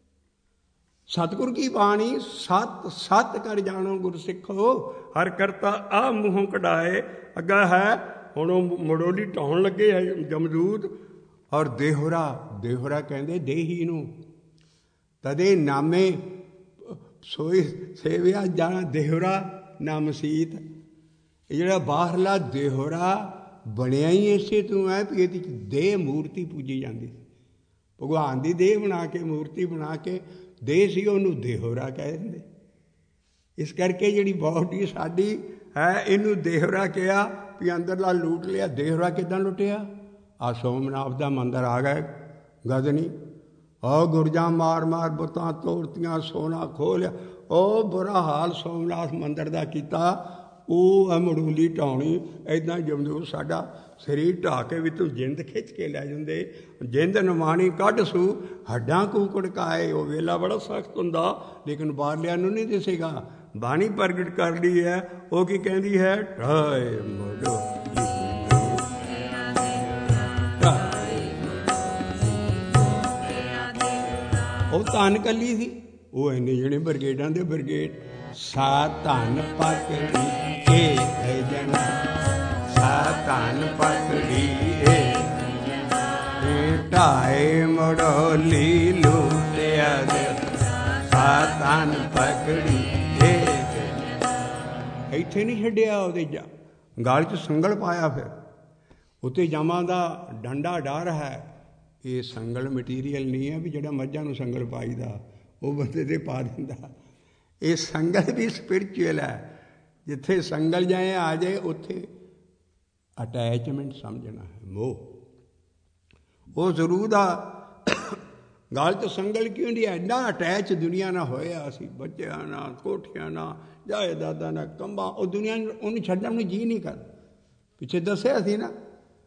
[SPEAKER 1] ਸਤਿਗੁਰ ਕੀ ਬਾਣੀ ਸਤ ਸਤ ਕਰ ਜਾਣੋ ਗੁਰ ਸਿੱਖੋ, ਹਰ ਕਰਤਾ ਆ ਮੂੰਹੋਂ ਕਢਾਏ। ਅੱਗਾ ਹੈ ਹੁਣ ਉਹ ਮੜੋਲੀ ਢਾਉਣ ਲੱਗੇ ਹੈ ਜਮਦੂਤ। ਔਰ ਦੇਹੁਰਾ, ਦੇਹੁਰਾ ਕਹਿੰਦੇ ਦੇਹੀ ਨੂੰ, ਤਦੇ ਨਾਮੇ ਸੋਈ ਸੇਵਿਆ ਜਾਣਾ ਦੇਹੁਰਾ ਨਾ ਮਸੀਤ। ਇਹ ਜਿਹੜਾ ਬਾਹਰਲਾ ਦੇਹੁਰਾ ਬਣਿਆ ਹੀ ਇਸੇ ਤੋਂ ਹੈ ਵੀ ਇਹਦੀ ਦੇਹ ਮੂਰਤੀ ਪੂਜੀ ਜਾਂਦੀ ਸੀ। ਭਗਵਾਨ ਦੀ ਦੇਹ ਬਣਾ ਕੇ ਮੂਰਤੀ ਬਣਾ ਕੇ ਦੇਹ ਸੀ ਉਹਨੂੰ ਦੇਹੁਰਾ ਕਹਿ ਦਿੰਦੇ। ਇਸ ਕਰਕੇ ਜਿਹੜੀ ਬਾਡੀ ਸਾਡੀ ਹੈ ਇਹਨੂੰ ਦੇਹੁਰਾ ਕਿਹਾ ਵੀ ਅੰਦਰਲਾ ਲੂਟ ਲਿਆ। ਦੇਹੁਰਾ ਕਿੱਦਾਂ ਲੁੱਟਿਆ? ਆ ਸੋਮਨਾਥ ਦਾ ਮੰਦਰ ਆ ਗਏ ਗਜ਼ਨੀ, ਉਹ ਗੁਰਜਾਂ ਮਾਰ ਮਾਰ ਬੁੱਤਾਂ ਤੋੜਤੀਆਂ, ਸੋਨਾ ਖੋਹ ਲਿਆ। ਉਹ ਬੁਰਾ ਹਾਲ ਸੋਮਨਾਥ ਮੰਦਰ ਦਾ ਕੀਤਾ। ਉਹ ਆ ਮੜੂਲੀ ਢਾਉਣੀ ਇੱਦਾਂ ਜਮਦੂਰ ਸਾਡਾ ਸਰੀਰ ਢਾਹ ਕੇ ਵੀ ਤੂੰ ਜਿੰਦ ਖਿੱਚ ਕੇ ਲੈ ਜਾਂਦੇ। ਜਿੰਦ ਨਮਾਣੀ ਕੱਢ ਸੂ ਹੱਡਾਂ ਕੂਕੜਕਾਏ। ਉਹ ਵੇਲਾ ਬੜਾ ਸਖਤ ਹੁੰਦਾ ਲੇਕਿਨ ਬਾਹਰਲਿਆਂ ਨੂੰ ਨਹੀਂ ਦਿਸੇਗਾ। ਬਾਣੀ ਪ੍ਰਗਟ ਕਰ ਲਈ ਹੈ। ਉਹ ਕੀ ਕਹਿੰਦੀ ਹੈ? ਢਾਏ ਮੜੋ ਉਹ ਧਨ ਕੱਲੀ ਸੀ। ਉਹ ਇੰਨੇ ਜਿਹੜੇ ਬਰਗੇਡਾਂ ਦੇ ਬਰਗੇਡ ਸਾ ਧਨ ਪਕੜੀ ਏ ਜਨਾ, ਸਾ ਧਨ ਪਕੜੀ ਏ ਢਾਏ ਮੜੋਲੀ ਲੂਟਿਆ ਦੇ, ਸਾ ਧਨ ਪਕੜੀ ਏ। ਇੱਥੇ ਨਹੀਂ ਛੱਡਿਆ, ਉਹਦੇ ਗਲ 'ਚ ਸੰਗਲ ਪਾਇਆ। ਫਿਰ ਉੱਤੇ ਜਾਮਾਂ ਦਾ ਡੰਡਾ ਡਰ ਹੈ। ਇਹ ਸੰਗਲ ਮਟੀਰੀਅਲ ਨਹੀਂ ਹੈ ਵੀ ਜਿਹੜਾ ਮੱਝਾਂ ਨੂੰ ਸੰਗਲ ਪਾਈਦਾ ਉਹ ਬੰਦੇ 'ਤੇ ਪਾ ਦਿੰਦਾ। ਇਹ ਸੰਗਲ ਵੀ ਸਪਿਰਚੁਅਲ ਹੈ। ਜਿੱਥੇ ਸੰਗਲ ਜਾਏ ਆ ਜਾਏ ਉੱਥੇ ਅਟੈਚਮੈਂਟ ਸਮਝਣਾ ਹੈ, ਮੋਹ। ਉਹ ਜ਼ਰੂਰ ਦਾ ਗੱਲ ਤਾਂ ਸੰਗਲ ਕਿਉਂ ਨਹੀਂ? ਐਡਾ ਅਟੈਚ ਦੁਨੀਆ ਨਾਲ ਹੋਇਆ ਅਸੀਂ, ਬੱਚਿਆਂ ਨਾਲ, ਕੋਠੀਆਂ ਨਾਲ, ਜਾਇਦਾਦਾਂ ਨਾਲ, ਕੰਬਾਂ। ਉਹ ਦੁਨੀਆ ਨੂੰ ਉਹਨੂੰ ਛੱਡਣ ਨੂੰ ਜੀਅ ਨਹੀਂ ਕਰ। ਪਿੱਛੇ ਦੱਸਿਆ ਸੀ ਨਾ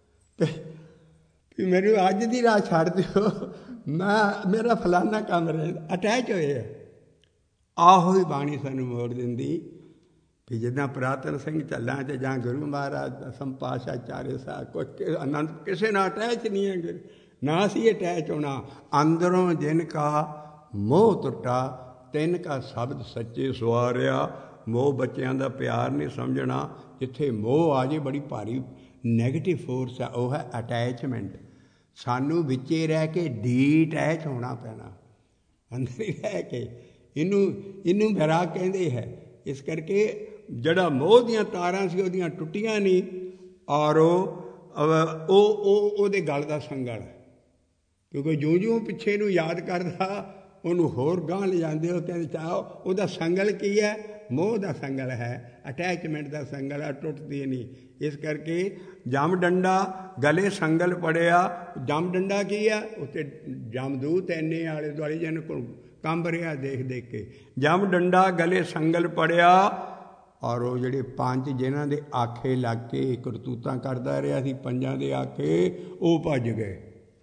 [SPEAKER 1] ਵੀ ਮੈਨੂੰ ਅੱਜ ਦੀ ਰਾਤ ਛੱਡ ਦਿਓ, ਮੈਂ ਮੇਰਾ ਫਲਾਨਾ ਕੰਮ ਰਹਿੰਦਾ। ਅਟੈਚ ਹੋਏ ਆ। ਆਹੋ ਹੀ ਬਾਣੀ ਸਾਨੂੰ ਮੋੜ ਦਿੰਦੀ ਵੀ ਜਿੱਦਾਂ ਪੁਰਾਤਨ ਸਿੰਘ ਝੱਲਾਂ 'ਚ ਜਾਂ ਗੁਰੂ ਮਹਾਰਾਜ ਦਸਮ ਪਾਤਸ਼ਾਹ ਚਾਰੇ ਸਾਹਿਬ ਕੋਈ ਆਨੰਦ ਕਿਸੇ ਨਾਲ ਅਟੈਚ ਨਹੀਂ ਹੈ। ਨਾ ਸੀ ਅਟੈਚ ਹੋਣਾ। ਅੰਦਰੋਂ ਜਿਨ ਕਾ ਮੋਹ ਟੁੱਟਾ ਤਿੰਨ ਕਾ ਸ਼ਬਦ ਸੱਚੇ ਸਵਾਰਿਆ। ਮੋਹ ਬੱਚਿਆਂ ਦਾ ਪਿਆਰ ਨਹੀਂ ਸਮਝਣਾ। ਜਿੱਥੇ ਮੋਹ ਆ ਜੇ ਬੜੀ ਭਾਰੀ ਨੈਗੇਟਿਵ ਫੋਰਸ ਹੈ, ਉਹ ਹੈ ਅਟੈਚਮੈਂਟ। ਸਾਨੂੰ ਵਿੱਚੇ ਰਹਿ ਕੇ ਡੀ ਅਟੈਚ ਹੋਣਾ ਪੈਣਾ, ਅੰਦਰ ਹੀ ਰਹਿ ਕੇ। ਇਹਨੂੰ ਇਹਨੂੰ ਵਿਰਾਗ ਕਹਿੰਦੇ ਹੈ। ਇਸ ਕਰਕੇ ਜਿਹੜਾ ਮੋਹ ਦੀਆਂ ਤਾਰਾਂ ਸੀ ਉਹਦੀਆਂ ਟੁੱਟੀਆਂ ਨਹੀਂ, ਔਰ ਉਹ ਉਹ ਉਹ ਉਹਦੇ ਗਲ ਦਾ ਸੰਗਲ, ਕਿਉਂਕਿ ਜਿਉਂ ਜਿਉਂ ਪਿੱਛੇ ਨੂੰ ਯਾਦ ਕਰਦਾ ਉਹਨੂੰ ਹੋਰ ਗਾਂਹ ਲਿਜਾਂਦੇ। ਉਹ ਕਹਿੰਦੇ ਚਾਹੋ ਉਹਦਾ ਸੰਗਲ ਕੀ ਹੈ? ਮੋਹ ਦਾ ਸੰਗਲ ਹੈ, ਅਟੈਚਮੈਂਟ ਦਾ ਸੰਗਲ ਹੈ, ਟੁੱਟਦੀ ਨਹੀਂ। ਇਸ ਕਰਕੇ ਜਮ ਡੰਡਾ ਗਲੇ ਸੰਗਲ ਪੜਿਆ। ਜਮ ਡੰਡਾ ਕੀ ਹੈ? ਉੱਤੇ ਜਮਦੂਤ ਇੰਨੇ ਆਲੇ ਦੁਆਲੇ ਜਿਹਨਾਂ ਕੋਲ ਕੰਬ ਰਿਹਾ ਦੇਖ ਦੇਖ ਕੇ। ਜਮ ਡੰਡਾ ਗਲੇ ਸੰਗਲ ਪੜਿਆ, ਔਰ ਉਹ ਜਿਹੜੇ ਪੰਜ ਜਿਨ੍ਹਾਂ ਦੇ ਆਖੇ ਲੱਗ ਕੇ ਕਰਤੂਤਾਂ ਕਰਦਾ ਰਿਹਾ ਸੀ, ਪੰਜਾਂ ਦੇ ਆਖੇ, ਉਹ ਭੱਜ ਗਏ।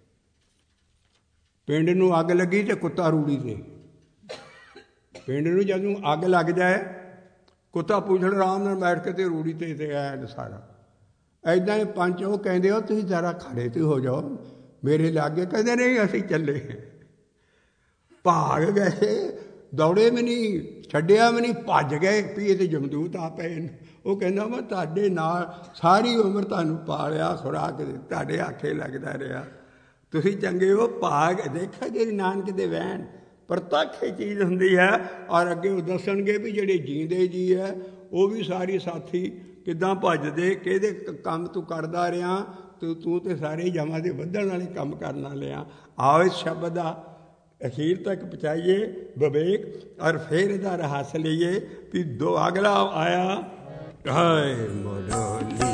[SPEAKER 1] ਪਿੰਡ ਨੂੰ ਅੱਗ ਲੱਗੀ ਤੇ ਕੁੱਤਾ ਰੂੜੀ ਤੇ। ਪਿੰਡ ਨੂੰ ਜਦੋਂ ਅੱਗ ਲੱਗ ਜਾਏ, ਕੁੱਤਾ ਪੂਛੜ ਆਰਾਮ ਨਾਲ ਬੈਠ ਕੇ ਤੇ ਰੂੜੀ ਤੇ ਤੇ ਐ ਸਾਰਾ ਐਦਾਂ ਹੀ ਪੰਜ ਉਹ ਕਹਿੰਦੇ ਹੋ ਤੁਸੀਂ ਜ਼ਰਾ ਖੜੇ ਤੇ ਹੋ ਜਾਓ ਮੇਰੇ ਲਾਗੇ। ਕਹਿੰਦੇ ਨਹੀਂ ਅਸੀਂ ਚੱਲੇ। ਭਾਗ ਗਏ, ਦੌੜੇ ਵੀ ਨਹੀਂ, ਛੱਡਿਆ ਵੀ ਨਹੀਂ, ਭੱਜ ਗਏ ਵੀ ਇਹ ਤੇ ਜਮਦੂਤ ਆ ਪਏ। ਉਹ ਕਹਿੰਦਾ ਮੈਂ ਤੁਹਾਡੇ ਨਾਲ ਸਾਰੀ ਉਮਰ ਤੁਹਾਨੂੰ ਪਾਲਿਆ, ਖੁਰਾਕ ਤੁਹਾਡੇ ਆਖੇ ਲੱਗਦਾ ਰਿਹਾ, ਤੁਸੀਂ ਚੰਗੇ ਹੋ। ਭਾਗ ਦੇਖਿਆ ਕਿ ਨਾਨਕ ਦੇ ਵਹਿਣ ਪ੍ਰਤੱਖ ਚੀਜ਼ ਹੁੰਦੀ ਹੈ। ਔਰ ਅੱਗੇ ਉਹ ਦੱਸਣਗੇ ਵੀ ਜਿਹੜੇ ਜੀਂਦੇ ਜੀ ਹੈ ਉਹ ਵੀ ਸਾਰੀ ਸਾਥੀ ਕਿੱਦਾਂ ਭੱਜਦੇ, ਕਿਹਦੇ ਕੰਮ ਤੂੰ ਕਰਦਾ ਰਿਹਾ, ਤੂੰ ਤੂੰ ਤੇ ਸਾਰੇ ਜਮਾਂ ਦੇ ਵਧਣ ਵਾਲੇ ਕੰਮ ਕਰਨ ਵਾਲਿਆ। ਆਓ ਇਸ ਸ਼ਬਦ ਦਾ ਅਖੀਰ ਤੱਕ ਪਹੁੰਚਾਈਏ ਵਿਵੇਕ, ਔਰ ਫਿਰ ਇਹਦਾ ਰਹੱਸ ਲਈਏ ਵੀ ਦੋ ਅਗਲਾ ਆਇਆ ਹਾਏ ਮੋਡੋਲੀ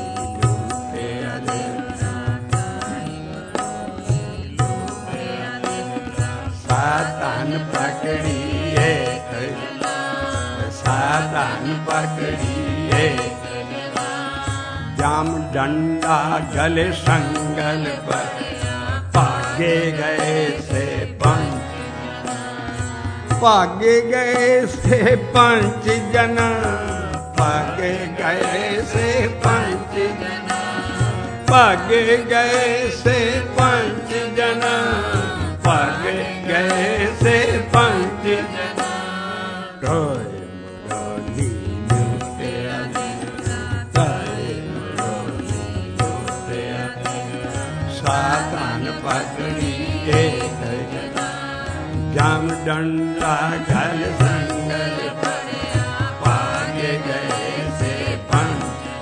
[SPEAKER 1] ਸਾਧਨ ਪਕੜੀਏ, ਸਾਧਨ ਪਕੜੀਏ, ਜਮ ਡੰਡਾ ਗਲੇ ਸੰਗਲ ਪਰ ਭਾਗੇ ਗਏ ਸੇ ਪੰਜ, ਭਾਗੇ ਗਏ ਸੇ ਪੰਜ ਜਨ, ਭਾਗੇ ਗਏ ਸੇ ਪੰਜ ਜਨ, ਭਾਗੇ ਗਏ ਸੇ ਪੰਜ ਜਨ, ਭਾਗੇ ਗਏ ਸੇ ਪੰਜ ਜਨ। ਢੋਏ ਮੁਰਲੀ ਲੁੱਟਿਆ, ਢੋਏ ਮੁਰਲੀ ਲੁੱਟਿਆ, ਸਾਧਨ ਪਕੜੀਏ, ਜਮ ਡੰਡਾ ਗਲ ਸੰਗਲ ਭਾਗੇ ਗਏ ਸੇ ਪੰਜ।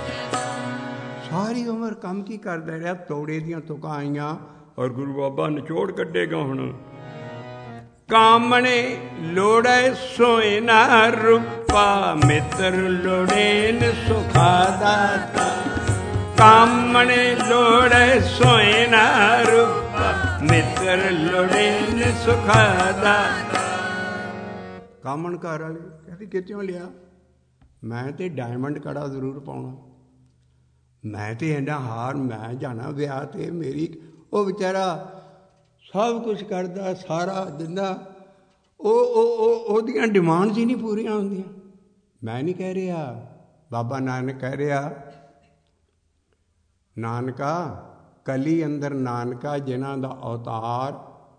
[SPEAKER 1] ਸਾਰੀ ਉਮਰ ਕੰਮ ਕੀ ਕਰਦਾ ਰਿਹਾ? ਤੋੜੇ ਦੀਆਂ ਤੁਕਾਂ ਆਈਆਂ, ਔਰ ਗੁਰੂ ਬਾਬਾ ਨਿਚੋੜ ਕੱਢੇਗਾ ਹੁਣ। ਕਾਮਣੇ ਲੋੜੇ ਸੋਏ ਨਾ ਰੂਪਾ, ਮਿੱਤਰ ਲੋੜੇ ਨ ਸੁਖਾ ਦਾਤਾ। ਕਾਮਣੇ ਲੋੜੇ ਸੋਏ ਨਾ ਰੂਪਾ, ਮਿੱਤਰ ਲੋੜੇ ਨ ਸੁਖਾ ਦਾਤਾ। ਕਾਮਣ ਘਰ ਵਾਲੇ ਕਹਿੰਦੇ ਕਿਤੋਂ ਲਿਆ? ਮੈਂ ਤੇ ਡਾਇਮੰਡ ਕੜਾ ਜ਼ਰੂਰ ਪਾਉਣਾ, ਮੈਂ ਤੇ ਇੰਨਾ ਹਾਰ, ਮੈਂ ਜਾਣਾ ਵਿਆਹ ਤੇ। ਮੇਰੀ ਉਹ ਵਿਚਾਰਾ ਸਭ ਕੁਛ ਕਰਦਾ, ਸਾਰਾ ਦਿੰਦਾ, ਉਹ ਉਹ ਉਹਦੀਆਂ ਡਿਮਾਂਡਸ ਹੀ ਨਹੀਂ ਪੂਰੀਆਂ ਹੁੰਦੀਆਂ। ਮੈਂ ਨਹੀਂ ਕਹਿ ਰਿਹਾ, ਬਾਬਾ ਨਾਨਕ ਕਹਿ ਰਿਹਾ, ਨਾਨਕਾ ਕਲੀ ਅੰਦਰ ਨਾਨਕਾ ਜਿਨ੍ਹਾਂ ਦਾ ਅਵਤਾਰ,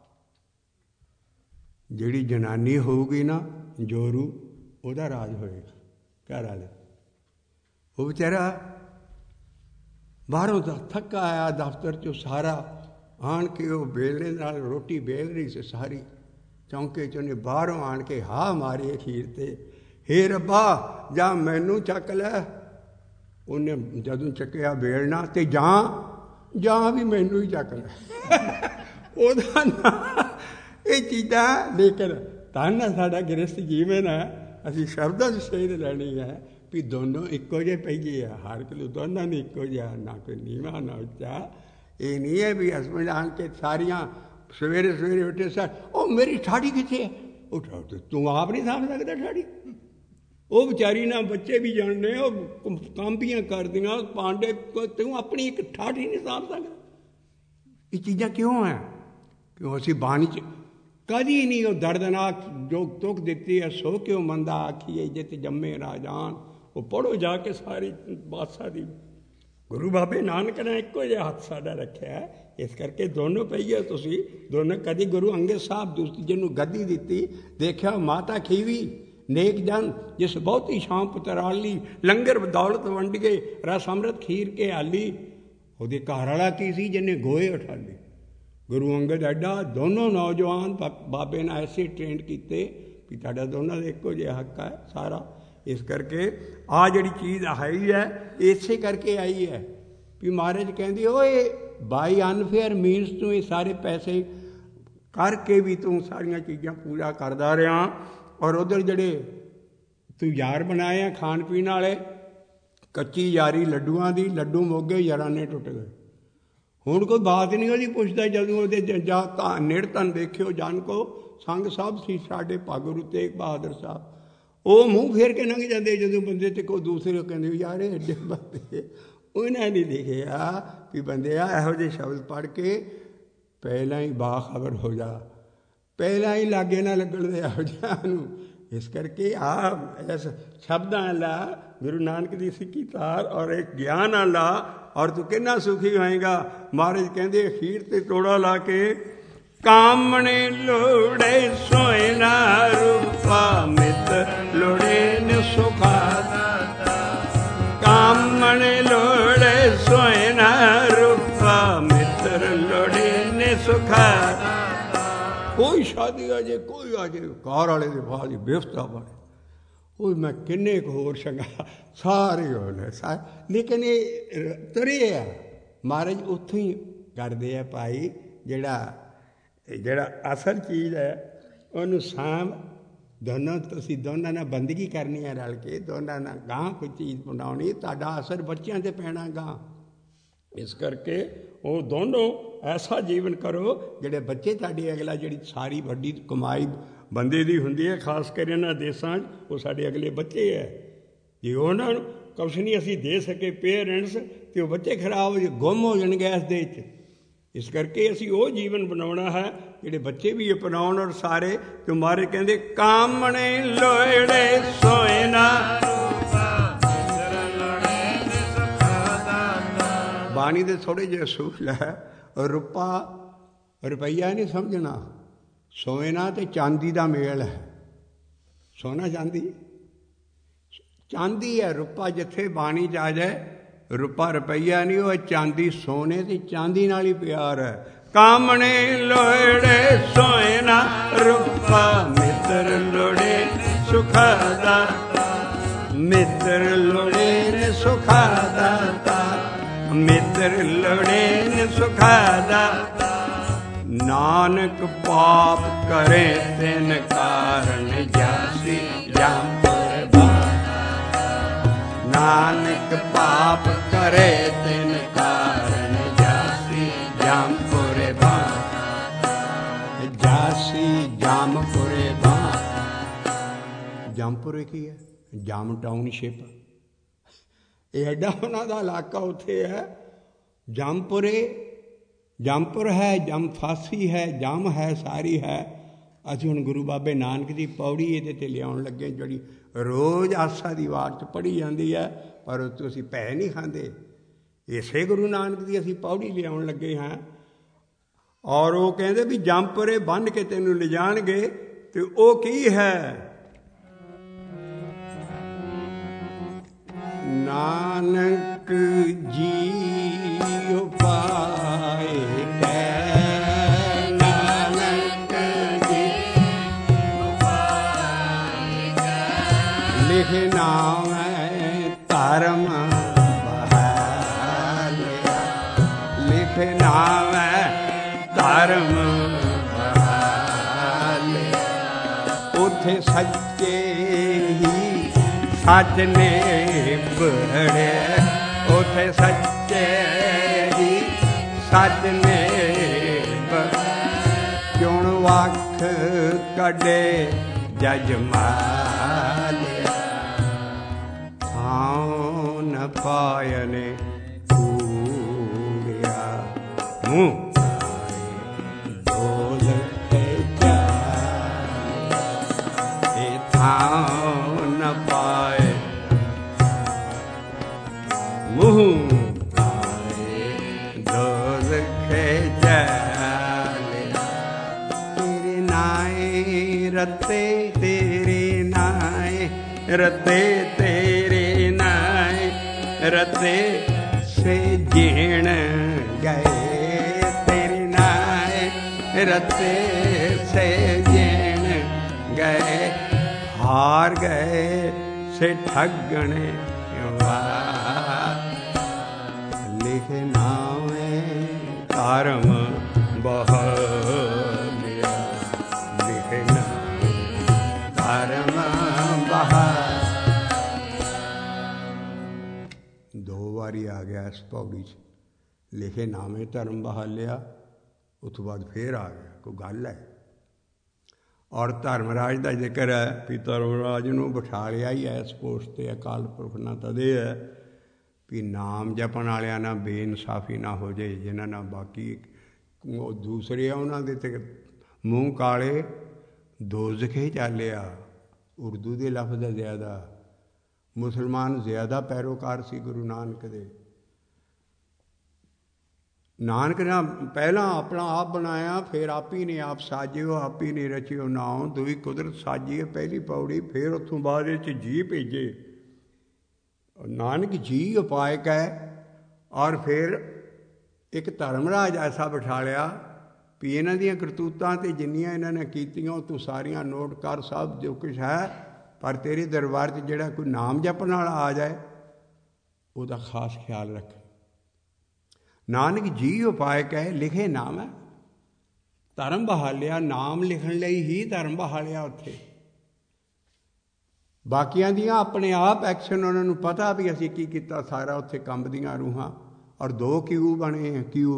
[SPEAKER 1] ਜਿਹੜੀ ਜਨਾਨੀ ਹੋਊਗੀ ਨਾ ਜੋਰੂ, ਉਹਦਾ ਰਾਜ ਹੋਏਗਾ ਘਰ ਵਾਲੇ। ਉਹ ਵਿਚਾਰਾ ਬਾਹਰੋਂ ਦਾ ਥੱਕਾ ਆਇਆ ਦਫ਼ਤਰ 'ਚੋਂ, ਸਾਰਾ ਆਣ ਕੇ ਉਹ ਵੇਲਣੇ ਨਾਲ ਰੋਟੀ ਵੇਲ ਰਹੀ ਸੀ ਸਾਰੀ ਚੌਂਕੇ 'ਚ। ਉਹਨੇ ਬਾਹਰੋਂ ਆਣ ਕੇ ਹਾਂ ਮਾਰੀ ਅਖੀਰ 'ਤੇ, ਹੇ ਰੱਬਾ ਜਾਂ ਮੈਨੂੰ ਚੱਕ ਲੈ। ਉਹਨੇ ਜਦੋਂ ਚੱਕਿਆ ਵੇਲਣਾ ਤੇ ਜਾਂ ਜਾਂ ਵੀ ਮੈਨੂੰ ਹੀ ਚੱਕ ਲੈ। ਉਹਦਾ ਨਾਂ ਇਹ ਚੀਜ਼ਾਂ। ਲੇਕਿਨ ਧੰਨ ਸਾਡਾ ਗ੍ਰਸਥ ਜੀਵਨ ਹੈ, ਅਸੀਂ ਸ਼ਬਦਾਂ 'ਚ ਸੇਧ ਲੈਣੀ ਹੈ ਵੀ ਦੋਨੋਂ ਇੱਕੋ ਜਿਹੇ ਪਈਏ ਆ। ਹਰ ਕਿਲੋ ਦੋਨਾਂ ਨੇ ਇੱਕੋ ਜਿਹਾ, ਨਾ ਕੋਈ ਨੀਵਾਂ ਨਾ ਉੱਚਾ। ਇਹ ਨਹੀਂ ਹੈ ਵੀ ਹਸਬੈਂਡ ਆਣ ਕੇ ਸਾਰੀਆਂ ਸਵੇਰੇ ਸਵੇਰੇ ਉੱਠੇ ਸਰ ਉਹ ਮੇਰੀ ਠਾੜੀ ਕਿੱਥੇ ਹੈ? ਉਹ ਤੂੰ ਆਪ ਨਹੀਂ ਸਾਂਭ ਸਕਦਾ ਠਾੜੀ? ਉਹ ਵਿਚਾਰੀ ਨਾਲ ਬੱਚੇ ਵੀ ਜਾਣਦੇ, ਉਹ ਕਾਂਬੀਆਂ ਕਰਦੀਆਂ ਪਾਂਡੇ, ਤੂੰ ਆਪਣੀ ਇੱਕ ਠਾੜੀ ਨਹੀਂ ਸਾਂਭ ਸਕਦਾ। ਇਹ ਚੀਜ਼ਾਂ ਕਿਉਂ ਹੈ? ਕਿਉਂ ਅਸੀਂ ਬਾਣੀ 'ਚ ਕਦੀ ਨਹੀਂ ਉਹ ਦਰਦਨਾਕ ਜੋ ਤੁਕ ਦਿੱਤੀ ਹੈ, ਸੋ ਕਿਉਂ ਮੰਦਾ ਆਖੀਏ ਜਿਤ ਜੰਮੇ ਰਾਜਾਨ। ਉਹ ਪੜ੍ਹੋ ਜਾ ਕੇ ਸਾਰੀ ਬਾਦਸ਼ਾਹ ਦੀ। ਗੁਰੂ ਬਾਬੇ ਨਾਨਕ ਨੇ ਇੱਕੋ ਜਿਹਾ ਹੱਥ ਸਾਡਾ ਰੱਖਿਆ, ਇਸ ਕਰਕੇ ਦੋਨੋਂ ਪਈਏ ਤੁਸੀਂ ਦੋਨੋਂ। ਕਦੀ ਗੁਰੂ ਅੰਗਦ ਸਾਹਿਬ ਦੂਸਰੀ ਜਿਹਨੂੰ ਗੱਦੀ ਦਿੱਤੀ, ਦੇਖਿਆ ਮਾਤਾ ਖੀਵੀ ਨੇਕ ਜਨ ਜਿਸ ਬਹੁਤੀ ਸ਼ਾਮ ਪੁਤਰਾਲੀ, ਲੰਗਰ ਬਦੌਲਤ ਵੰਡ ਗਏ ਰਸ ਅੰਮ੍ਰਿਤ ਖੀਰ ਕੇ ਆਲੀ। ਉਹਦੇ ਘਰ ਵਾਲਾ ਕੀ ਸੀ? ਜਿਹਨੇ ਗੋਏ ਉਠਾਲੇ। ਗੁਰੂ ਅੰਗਦ ਐਡਾ ਦੋਨੋਂ ਨੌਜਵਾਨ ਬਾਬੇ ਨੇ ਐਸੇ ਟ੍ਰੇਨਡ ਕੀਤੇ ਵੀ ਤੁਹਾਡਾ ਦੋਨਾਂ ਦਾ ਇੱਕੋ ਜਿਹਾ ਹੱਕ ਹੈ ਸਾਰਾ। ਇਸ ਕਰਕੇ ਆਹ ਜਿਹੜੀ ਚੀਜ਼ ਹੈ ਹੀ ਹੈ, ਇਸੇ ਕਰਕੇ ਆਈ ਹੈ ਵੀ ਮਹਾਰਾਜ ਕਹਿੰਦੇ ਓਏ ਬਾਈ ਅਨਫੇਅਰ ਮੀਨਸ ਤੂੰ ਇਹ ਸਾਰੇ ਪੈਸੇ ਕਰਕੇ ਵੀ ਤੂੰ ਸਾਰੀਆਂ ਚੀਜ਼ਾਂ ਪੂਰਾ ਕਰਦਾ ਰਿਹਾ, ਔਰ ਉੱਧਰ ਜਿਹੜੇ ਤੂੰ ਯਾਰ ਬਣਾਏ ਆ ਖਾਣ ਪੀਣ ਵਾਲੇ, ਕੱਚੀ ਯਾਰੀ ਲੱਡੂਆਂ ਦੀ, ਲੱਡੂ ਮੋਗੇ ਯਾਰਾਨੇ ਟੁੱਟ ਗਏ। ਹੁਣ ਕੋਈ ਬਾਤ ਨਹੀਂ ਉਹਦੀ ਪੁੱਛਦਾ। ਜਦੋਂ ਉਹਦੇ ਜਾਂ ਤਾਂ ਨਿੜ ਤਨ ਦੇਖਿਓ ਜਾਣ ਕੋ ਸੰਗ ਸਾਹਿਬ ਸੀ ਸਾਡੇ ਭਾਗ ਗੁਰੂ ਤੇਗ ਬਹਾਦਰ ਸਾਹਿਬ, ਉਹ ਮੂੰਹ ਫੇਰ ਕੇ ਲੰਘ ਜਾਂਦੇ ਜਦੋਂ ਬੰਦੇ ਤੇ ਕੋਈ ਦੂਸਰੇ ਕਹਿੰਦੇ ਯਾਰ ਇਹ ਐਡੇ ਬੰਦੇ। ਉਹਨਾਂ ਨੇ ਦੇਖਿਆ ਵੀ ਬੰਦੇ ਆ ਇਹੋ ਜਿਹੇ ਸ਼ਬਦ ਪੜ੍ਹ ਕੇ ਪਹਿਲਾਂ ਹੀ ਬਾਖਬਰ ਹੋ ਜਾ, ਪਹਿਲਾਂ ਹੀ ਲਾਗੇ ਨਾ ਲੱਗਣ ਦੇ ਇਹੋ ਜਿਹਾ ਨੂੰ। ਇਸ ਕਰਕੇ ਆਹ ਇਸ ਸ਼ਬਦਾਂ ਲਾ ਗੁਰੂ ਨਾਨਕ ਦੀ ਸਿੱਖੀ ਤਾਰ ਔਰ ਇੱਕ ਗਿਆਨ ਲਾ, ਔਰ ਤੂੰ ਕਿੰਨਾ ਸੁਖੀ ਹੋਏਗਾ। ਮਹਾਰਾਜ ਕਹਿੰਦੇ ਅਖੀਰ ਤੇ ਤੋੜਾ ਲਾ ਕੇ ਕਾਮਣੇ ਲੋੜੇ ਸੋਇਨਾ ਰੂਪਾ ਮਿਤ ਲੋੜੇ ਨ ਸੁਖਾ ਦਾਤਾ, ਕਾਮਣੇ ਲੋੜੇ ਸੋਇਨਾ ਰੂਪਾ ਮਿੱਤਰ ਲੋੜੇ ਨ ਸੁਖਾ ਦਾਤਾ। ਕੋਈ ਸ਼ਾਦੀ ਆ ਜੇ ਕੋਈ ਆ ਜੇ ਕਾਰ ਵਾਲੇ ਦੇ ਬਾਅਦ ਹੀ ਬੇਫਤਾ ਬਣੇ, ਉਹ ਮੈਂ ਕਿੰਨੇ ਕੁ ਹੋਰ ਚੰਗਾ ਸਾਰੇ ਹੋਣੇ ਸਾਰੇ, ਲੇਕਿਨ ਇਹ ਤਰੇ ਆ ਮਹਾਰਾਜ ਉੱਥੋਂ ਹੀ ਕਰਦੇ ਆ ਭਾਈ। ਜਿਹੜਾ ਜਿਹੜਾ ਅਸਲ ਚੀਜ਼ ਹੈ ਉਹਨੂੰ ਸਾਂਭ, ਦੋਨੋਂ ਤੁਸੀਂ ਦੋਨਾਂ ਨਾਲ ਬੰਦਗੀ ਕਰਨੀ ਹੈ ਰਲ ਕੇ, ਦੋਨਾਂ ਨਾਲ ਗਾਂ ਕੋਈ ਚੀਜ਼ ਬਣਾਉਣੀ, ਤੁਹਾਡਾ ਅਸਰ ਬੱਚਿਆਂ 'ਤੇ ਪੈਣਾ ਗਾਂ। ਇਸ ਕਰਕੇ ਉਹ ਦੋਨੋਂ ਐਸਾ ਜੀਵਨ ਕਰੋ ਜਿਹੜੇ ਬੱਚੇ ਤੁਹਾਡੀ ਅਗਲਾ ਜਿਹੜੀ ਸਾਰੀ ਵੱਡੀ ਕਮਾਈ ਬੰਦੇ ਦੀ ਹੁੰਦੀ ਹੈ, ਖਾਸ ਕਰ ਇਹਨਾਂ ਦੇਸ਼ਾਂ 'ਚ, ਉਹ ਸਾਡੇ ਅਗਲੇ ਬੱਚੇ ਹੈ। ਜੇ ਉਹਨਾਂ ਨੂੰ ਕੁਛ ਨਹੀਂ ਅਸੀਂ ਦੇ ਸਕੇ ਪੇਰੈਂਟਸ, ਅਤੇ ਉਹ ਬੱਚੇ ਖਰਾਬ ਹੋ ਜੇ ਗੁੰਮ ਹੋ ਜਾਣਗੇ ਇਸ ਦੇਸ਼ 'ਚ। ਇਸ ਕਰਕੇ ਅਸੀਂ ਉਹ ਜੀਵਨ ਬਣਾਉਣਾ ਹੈ ਜਿਹੜੇ ਬੱਚੇ ਵੀ ਅਪਣਾਉਣ, ਔਰ ਸਾਰੇ ਤੇ ਮਾਰੇ ਕਹਿੰਦੇ ਕਾਮਣੇ ਲੋੜੇ ਸੋਏ ਨਾ ਬਾਣੀ ਦੇ ਥੋੜ੍ਹੇ ਜਿਹੇ ਅਸੂਲ ਹੈ। ਰੁਪਾ ਰੁਪਈਆ ਨਹੀਂ ਸਮਝਣਾ, ਸੋਨਾ ਅਤੇ ਚਾਂਦੀ ਦਾ ਮੇਲ ਹੈ। ਸੋਨਾ ਚਾਂਦੀ ਚਾਂਦੀ ਹੈ, ਰੁਪਾ ਜਿੱਥੇ ਬਾਣੀ 'ਚ ਆ ਜਾਏ ਰੁਪਾ ਰੁਪਈਆ ਨਹੀਂ, ਉਹ ਚਾਂਦੀ ਸੋਨੇ ਤੇ ਚਾਂਦੀ ਨਾਲ ਹੀ ਪਿਆਰ ਹੈ। ਕਾਮਣੇ ਲੋੜੇ ਸੋਏ ਨਾ ਰੁਪਾ ਮਿੱਤਰ ਲੋੜੇ ਸੁਖਾ ਦਾਤਾ, ਮਿੱਤਰ ਲੋੜੇ ਨੇ ਸੁਖਾ ਦਾਤਾ, ਮਿੱਤਰ ਲੋੜੇ ਨੇ ਸੁਖਾ ਦਾਤਾ। ਨਾਨਕ ਪਾਪ ਕਰੇ ਤਿਨ ਕਾਰਨ ਜਾਸੀ ਜੰਪੁਰ ਬਾਣਾ, ਨਾਨਕ ਪਾਪ ਕਰੇ ਤਿਨ ਕਾਰਨ ਜਾਸੀ ਜੰਪੁਰ ਬਾਣਾ, ਜਾਸੀ ਜੰਪੁਰ ਬਾਣਾ। ਜੰਪੁਰ ਕੀ ਹੈ? ਜਮ ਟਾਊਨਸ਼ਿਪ। ਇਹ ਐਡਾ ਉਹਨਾਂ ਦਾ ਇਲਾਕਾ ਉੱਥੇ ਹੈ। ਜੰਪੁਰੇ ਜੰਪੁਰ ਹੈ, ਜਮ ਫਾਸੀ ਹੈ, ਜਮ ਹੈ, ਸਾਰੀ ਹੈ। ਅਸੀਂ ਹੁਣ ਗੁਰੂ ਬਾਬੇ ਨਾਨਕ ਦੀ ਪੌੜੀ ਇਹਦੇ 'ਤੇ ਲਿਆਉਣ ਲੱਗੇ, ਜਿਹੜੀ ਰੋਜ਼ ਆਸਾ ਦੀ ਵਾਰ 'ਚ ਪੜ੍ਹੀ ਜਾਂਦੀ ਹੈ, ਪਰ ਉਹ ਤੋਂ ਅਸੀਂ ਪੈ ਨਹੀਂ ਖਾਂਦੇ। ਇਸੇ ਗੁਰੂ ਨਾਨਕ ਦੀ ਅਸੀਂ ਪੌੜੀ ਲਿਆਉਣ ਲੱਗੇ ਹਾਂ। ਔਰ ਉਹ ਕਹਿੰਦੇ ਵੀ ਜੰਪੁਰੇ ਬੰਨ੍ਹ ਕੇ ਤੈਨੂੰ ਲਿਜਾਣਗੇ, ਅਤੇ ਉਹ ਕੀ ਹੈ? ਨਾਨਕ ਜੀ ਉਪਾਏ ਕੈ, ਨਾਨਕ ਜੀ ਉਪਾਏ ਕੈ, ਲਿਖਨਾ ਮੈਂ ਧਰਮ ਬਹਾਲਿਆ, ਲਿਖਨਾ ਮੈਂ ਧਰਮ ਬਹਾਲਿਆ। ਉੱਥੇ ਸੱਚੇ ਹੀ ਸੱਚ ਨੇ ਬੜੇ, ਉੱਥੇ ਸੱਚੇ ਹੀ ਸੱਚ ਨੇ ਚੁਣ ਵੱਖ ਕੱਢੇ ਜਜ ਮਾਲਿਆ। ਥਾਂ ਨ ਪਾਇਨੇ ਪੂਰਿਆ ਮੂੰਹ ਢੋਲ ਤੇ ਜਾ, ਇਹ ਥਾਂ ਨ ਪਾਏ ਮੂੰਹ ਦੋਲਖੇ ਜਾਲਿਆ। ਤੇਰੇ ਨਾਏ ਰਤੇ, ਤੇਰੇ ਨਾਏ ਰਤੇ, ਤੇਰੇ ਨਾਏ ਰਤੇ ਸੇ ਜੀਣ ਗਏ, ਤੇਰੇ ਨਾਏ रते से जेण गए, हार गए से ठगणे लिखे नामे कर्म बहालिया, लिखे नाम कर्म बहा। दो बारी आ गया इस पौड़ी च, लिखे नामे धर्म बहालिया, उस तो बाद फिर आ गया, कोई गल है। और धर्मराज का जिक्र है भी धर्मराज नूं बिठा लिया ही है इस पोस्ट से अकाल पुरख ना तदे है भी नाम जपण वालियां ना बेइनसाफी ना हो जाए, जिन्हां नाल बाकी दूसरे उन्होंने ते मूँह काले दोज़खे चालिया। उर्दू के लफ्ज़ ज़्यादा, मुसलमान ज़्यादा पैरोकार सी गुरु नानक दे। नानक ने पहला अपना आप बनाया, फिर आप ही ने आप साजिओ, आप ही ने रचिओ नाओ, दुई कुदरत साजिए पहली पौड़ी, फिर उतों बाद जी भेजे। नानक जी उपायक है। और फिर एक धर्मराज ऐसा बिठा लिया भी इन्हां दियां करतूतां ते जिन्नियां इन्हां ने कीतियां तू सारियां नोट कर, सब जो कुछ है, पर तेरे दरबार च जिहड़ा कोई नाम जपण वाला आ जाए उसदा खास ख्याल रख। नानक जी उपायक है, लिखे नाम है, धर्म बहालिया, नाम लिखण लई ही धर्म बहालिया। उत्थे बाकियां दियां अपने आप एक्शन उन्होंने पता भी असीं की कीता सारा, उत्थे कंबदियां रूहां। और दो क्यू बने हैं, क्यू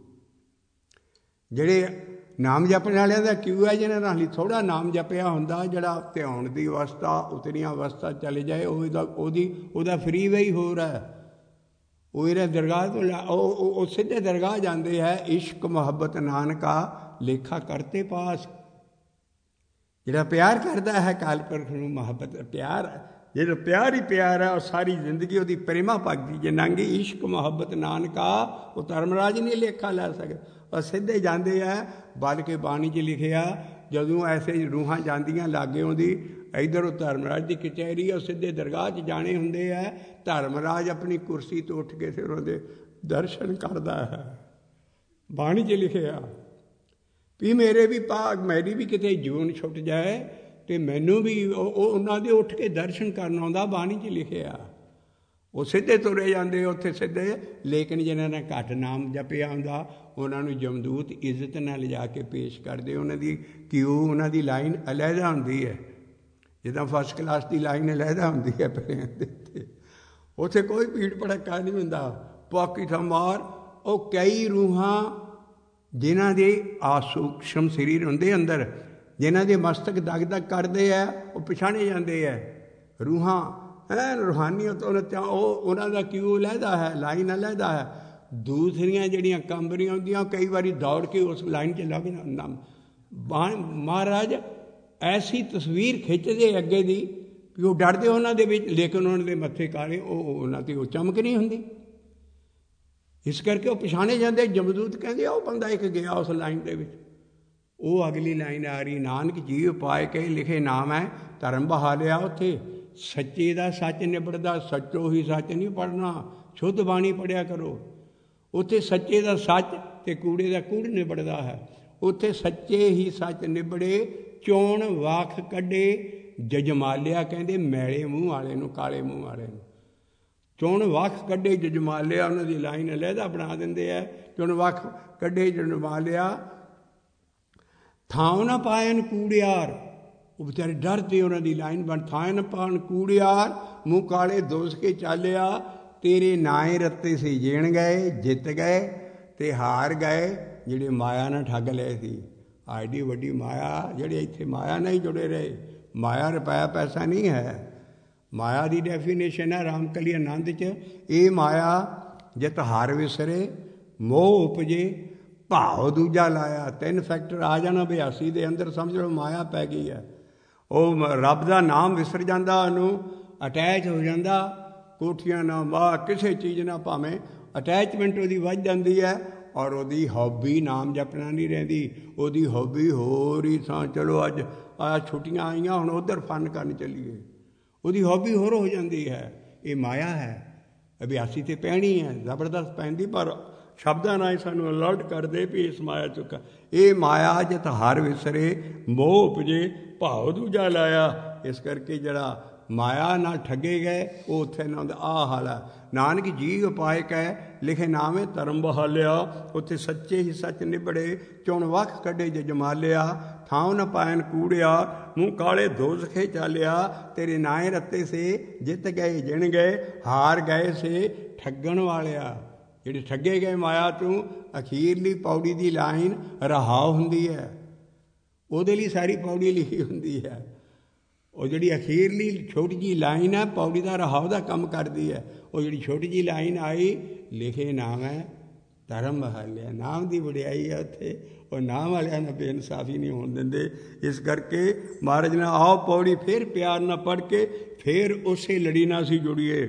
[SPEAKER 1] जिहड़े नाम जपण वालियां दा क्यू है, जिन्हां नाल थोड़ा नाम जपिया हुंदा, जिहड़ा ध्यान दी अवस्था उतरियां अवस्था चले जाए, ਉਹਦਾ फ्री वे ही हो रहा है। वो इन्हें दरगाह तो सीधे दरगाह जाते हैं। इश्क मुहब्बत नानका लेखा करते पास, जिहड़ा प्यार करता है काल पुरख नूं, मुहब्बत प्यार जो प्यार ही प्यार है, और सारी जिंदगी वो प्रेमा भगती जे लंघ गई। इश्क मुहब्बत नानका वो धर्मराज नहीं लेखा लै सकते, और सीधे जाते हैं। बल्कि बाणी च लिखिया जदों ऐसे रूहां जांदियां लागे आउंदी, इधर धर्मराज की कचहरी है, सीधे दरगाह च जाने हुंदे है। धर्मराज अपनी कुर्सी तो उठ के फिर उहदे दर्शन करता है। बाणी च लिखिया भी मेरे भी भाग, मेरी भी किते जून छुट जाए तो मैनू भी उन्होंने दे उठ के दर्शन करना आउंदा। बाणी च लिखिया वो सीधे तुरे जाते उत्थे सीधे। लेकिन जिन्हों ने घट नाम जपिया हुंदा उन्होंने जमदूत इज्जत नाल लिजा के पेश करते। उन्होंने क्यू उन्हों की लाइन अलहदा हुंदी है, जिदा फर्स्ट क्लास की लाइन अलहदा हुंदी है प्लेन दे उत्ते। उत्थे कोई भीड़ भड़का नहीं हुंदा। बाकी थमार वो कई रूहां जिन्हां दे आसूक्ष्म शरीर हुंदे अंदर, जिन्हां दे मस्तक दग दग करते हैं, वो पछाणे जाते हैं। रूहां है रूहानीयत उन्हों का क्यू अलहदा है, लाइन अलहदा है। दूसरियां जिहड़ियां कंबरियां होंदियां कई बारी दौड़ के उस लाइन च लग नाम महाराज ऐसी तस्वीर खिंचदे अगे दी भी वो डरदे उन्हां दे विच, लेकिन उन्हां दे मत्थे काले, उन्हां ते वो चमक नहीं हुंदी। इस करके वो पछाणे जाते। जमदूत कहंदे वो बंदा एक गया उस लाइन दे विच, वो अगली लाइन आ रही। नानक जी उपाय के लिखे नाम है, धर्म बहालिया। उत्थे सच्चे का सच निबड़दा, सच्चो ही सच नहीं पढ़ना, शुद्ध बाणी पढ़िया करो। उत्थे सच्चे का सच ते कूड़े का कूड़ निबड़दा है। उत्थे सच्चे ही सच निबड़े, चोण वाख कढ़े जजमालिया। कहंदे मैले मूँह वाले नूं, काले मूँह वाले नूं चोण वाख कढ़े जजमालिया। उन्हां दी लाइन अलहदा बना दिंदे है। चोण वाख कढ़े जजमालिया, थां ना पायन कूड़ियार। वो बेचारे डरते, उन्होंने लाइन बन थां ना पान कूड़ियार, मूँह काले दोस के चालिया। तेरे नाए रत्ते से जेण गए, जित गए ते हार गए जिहड़े माया ने ठग लए सी। आईडी वड्डी माया, जिहड़े इत्थे माया नहीं जुड़े रहे। माया रुपया पैसा नहीं है। माया की डेफिनेशन है रामकली आनंद च, ये माया जित हार विसरे, मोह उपजे, भाव दूजा लाया। तीन फैक्टर आ जाना बयासी के अंदर, समझ लो माया पै गई है। वो रब का नाम विसर जाता, उन्होंने अटैच हो जाता। कोठियां ना वाह किसी चीज़ ना भावें अटैचमेंट वो वध जाती है। और वो हॉबी नाम जपना नहीं रही। वो हॉबी हो रही था, चलो अज आ छुट्टियां आईयां हुण उधर फन करन चलीए, वो हॉबी होर हो जाती है। ये माया है, अभ्यासी तो पैनी है, जबरदस्त पैंदी, पर ਸ਼ਬਦਾਂ ਨਾਲ ਸਾਨੂੰ ਅਲਰਟ ਕਰਦੇ ਵੀ ਇਸ ਮਾਇਆ ਚੁੱਕਾ। ਇਹ ਮਾਇਆ ਜਿਤ ਹਰ ਵਿਸਰੇ ਮੋਹ ਉਪਜੇ ਭਾਉ ਦੂਜਾ ਲਾਇਆ। ਇਸ ਕਰਕੇ ਜਿਹੜਾ ਮਾਇਆ ਨਾਲ ਠੱਗੇ ਗਏ ਉਹ ਉੱਥੇ ਨਾ ਹੁੰਦਾ। ਆਹ ਹਾਲ ਹੈ। ਨਾਨਕ ਜੀ ਉਪਾਇ ਕਹਿ ਲਿਖੇ ਨਾਵੇਂ ਧਰਮ ਬਹਾਲਿਆ। ਉੱਥੇ ਸੱਚੇ ਹੀ ਸੱਚ ਨਿਬੜੇ ਚੁਣ ਵੱਖ ਕੱਢੇ ਜਜਮਾਲਿਆ। ਥਾਂ ਨ ਪਾਇਨ ਕੂੜਿਆ ਮੂੰਹ ਕਾਲੇ ਦੋਜ਼ਖੇ ਚਾਲਿਆ। ਤੇਰੇ ਨਾਏ ਰੱਤੇ ਸੇ ਜਿੱਤ ਗਏ ਜਿਣ ਗਏ ਹਾਰ ਗਏ ਸੇ ਠੱਗਣ ਵਾਲਿਆ। ਜਿਹੜੇ ਠੱਗੇ ਗਏ ਮਾਇਆ ਤੋਂ ਅਖੀਰਲੀ ਪੌੜੀ ਦੀ ਲਾਈਨ ਰਹਾਉ ਹੁੰਦੀ ਹੈ। ਉਹਦੇ ਲਈ ਸਾਰੀ ਪੌੜੀ ਲਿਖੀ ਹੁੰਦੀ ਹੈ। ਉਹ ਜਿਹੜੀ ਅਖੀਰਲੀ ਛੋਟੀ ਜਿਹੀ ਲਾਈਨ ਹੈ ਪੌੜੀ ਦਾ ਰਹਾਉ ਦਾ ਕੰਮ ਕਰਦੀ ਹੈ। ਉਹ ਜਿਹੜੀ ਛੋਟੀ ਜਿਹੀ ਲਾਈਨ ਆਈ ਲਿਖੇ ਨਾਮ ਹੈ ਧਰਮ ਬਹਾਲਿਆ। ਨਾਮ ਦੀ ਵਡਿਆਈ ਹੈ ਉੱਥੇ। ਉਹ ਨਾਮ ਵਾਲਿਆਂ ਨਾਲ ਬੇਇਨਸਾਫੀ ਨਹੀਂ ਹੋਣ ਦਿੰਦੇ। ਇਸ ਕਰਕੇ ਮਹਾਰਾਜ ਨੇ ਆਓ ਪੌੜੀ ਫਿਰ ਪਿਆਰ ਨਾਲ ਪੜ੍ਹ ਕੇ ਫਿਰ ਉਸੇ ਲੜੀ ਨਾਲ ਅਸੀਂ ਜੁੜੀਏ।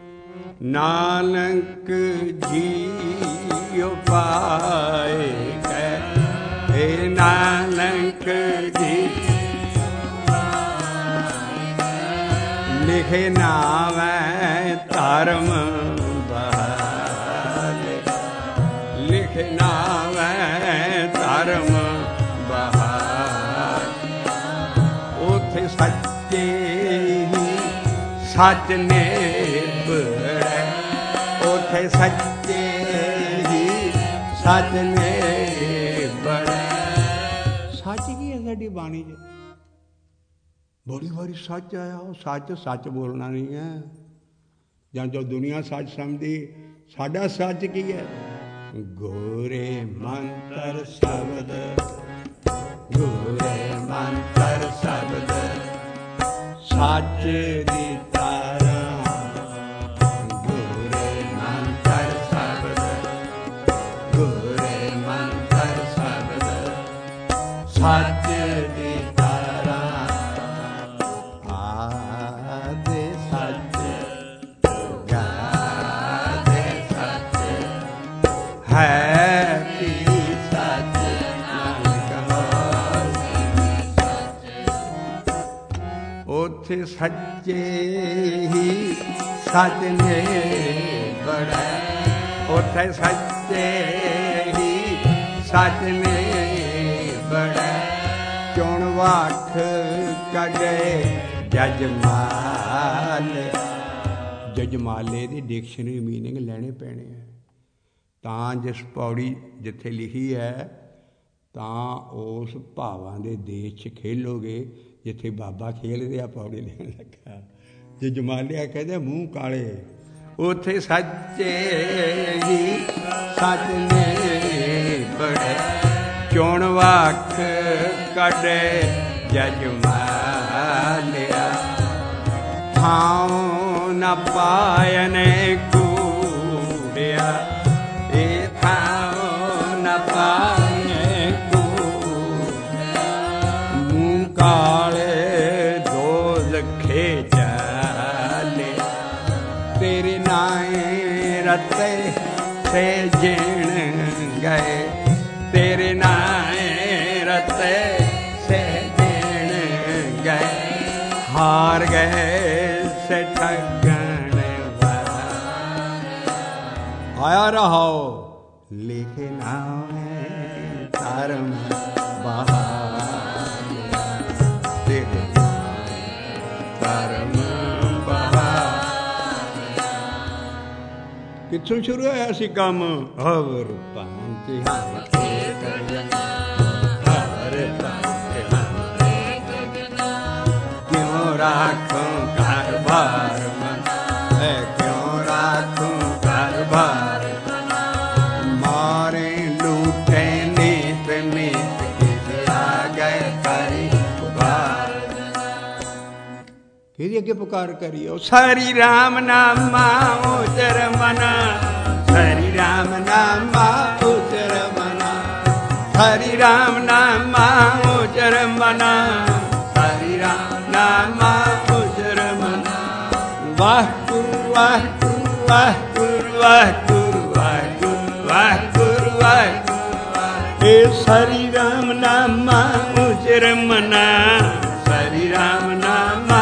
[SPEAKER 1] ਨਾਨਕ ਜੀ ਉਪਾਇ ਕਹਿ ਨਾਨਕ ਜੀ ਲਿਖੇ ਨਾਵੇਂ ਧਰਮ ਬਹਾਲੇ। ਲਿਖੇ ਨਾਵੇਂ ਧਰਮ ਬਹਾਲੇ। ਉੱਥੇ ਸੱਚੇ ਹੀ ਸੱਚ ਨਿਬੜੇ। ਉੱਥੇ ਸੱਚੇ ਹੀ ਸੱਚ ਨਿਬੜੇ। ਸੱਚ ਕੀ ਹੈ ਸਾਡੀ ਬਾਣੀ 'ਚ? ਬੜੀ ਵਾਰੀ ਸੱਚ ਆਇਆ। ਉਹ ਸੱਚ ਸੱਚ ਬੋਲਣਾ ਨਹੀਂ ਹੈ। ਜਾਂ ਜੋ ਦੁਨੀਆ ਸੱਚ ਸਮਝਦੀ, ਸਾਡਾ ਸੱਚ ਕੀ ਹੈ? ਗੋਰੇ ਮੰਤਰ ਸ਼ਬਦ ਗੋਰੇ ਮੰਤਰ ਸ਼ਬਦ ਸੱਚ ਦੀ ਤਾਰਾਂ। ਗੋਰੇ ਮੰਤਰ ਸ਼ਬਦ ਗੋਰੇ ਮੰਤਰ ਸ਼ਬਦ ਸੱਚ ਦੀ ਉੱਥੇ ਸੱਚੇ ਹੀ ਸੱਚ ਨਿਬੜੇ। ਉੱਥੇ ਸੱਚੇ ਹੀ ਸੱਚ ਨਿਬੜੇ। ਚੁਣ ਵੱਖ ਕੱਢੇ ਜਜਮਾਲੇ। ਜਜਮਾਲੇ ਦੀ ਡਿਕਸ਼ਨਰੀ ਮੀਨਿੰਗ ਲੈਣੇ ਪੈਣੇ ਹੈ। ਤਾਂ ਜਿਸ ਪੌੜੀ ਜਿੱਥੇ ਲਿਖੀ ਹੈ ਤਾਂ ਉਸ ਭਾਵਾਂ ਦੇ ਦੇਸ਼ 'ਚ ਖੇਲੋਗੇ ਜਿੱਥੇ ਬਾਬਾ ਖੇਲ ਰਿਹਾ ਪੌੜੀ ਲੈਣ ਲੱਗਾ। ਜੇ ਜਮਾਲਿਆ ਕਹਿੰਦੇ ਮੂੰਹ ਕਾਲੇ। ਉੱਥੇ ਸੱਚੇ ਹੀ ਸੱਚ ਨਿਬੜੇ। ਚੁਣ ਵੱਖ ਕੱਢੇ ਜਜਮਾਲਿਆ। ਥਾਂ ਨ ਪਾਇਨ ਕੂੜਿਆ। ਇਹ ਥਾਂ ਨ ਪਾਇਨ ਕਾਲੇ ਦੋਜ਼ਖੇ ਚਾਲੇ। ਤੇਰੇ ਨਾਏ ਰੱਤੇ ਸੇ ਜਿਣ ਗਏ। ਤੇਰੇ ਨਾਏ ਰੱਤੇ ਸੇ ਜਿਣ ਗਏ ਹਾਰ ਗਏ ਸੇ ਠੱਗਣ ਵਾਲੇ। ਆਇਆ ਰਹਾਓ ਲਿਖੇ ਨਾਵੇਂ ਧਰਮ ਬਹਾਲੇ। ਕਿੱਥੋਂ ਸ਼ੁਰੂ ਹੋਇਆ ਸੀ ਕੰਮ? ਹਵਰ ਪੰਜ ਹਰ ਕਿਉਂ ਰਾਖੂੰ ਘਰ ਬਾਰ ਮਨ ਹੈ। ਕਿਉਂ ਰਾਖੂੰ ਘਰ ਬਾਰ ਮਾਰੇ ਲੂਟੇ ਨੀਤ ਨੀਤ ਕਿਤੇ ਆ ਗਏ ਕਰੀ ਪੁਕਾਰ। ਕਿਹਦੀ ਅੱਗੇ ਪੁਕਾਰ ਕਰੀਓ? ਸਾਰੀ ਰਾਮ ਨਾਮਾ ਉਚਰ ਮਨਾ। ਹਰੀ ਰਾਮ ਨਾਮਾ ਉਚਰ ਮਨਾ। ਹਰੀ ਰਾਮ ਨਾਮਾ ਉਚਰ ਮਨਾ। ਹਰੀ ਰਾਮ ਨਾਮਾ ਉਚਰ ਮਨਾ। ਵਾਹਿਗੁਰੂ ਵਾਹਿਗੁਰੂ ਵਾਹਿਗੁਰੂ ਵਾਹਿਗੁਰੂ ਵਾਹਿਗੁਰੂ ਵਾਹਿਗੁਰੂ ਵਾਹਿਗੁਰੂ। ਇਹ ਹਰੀ ਰਾਮ ਨਾਮਾ ਉਚਰ ਮਨਾ। ਹਰੀ ਰਾਮ ਨਾਮਾ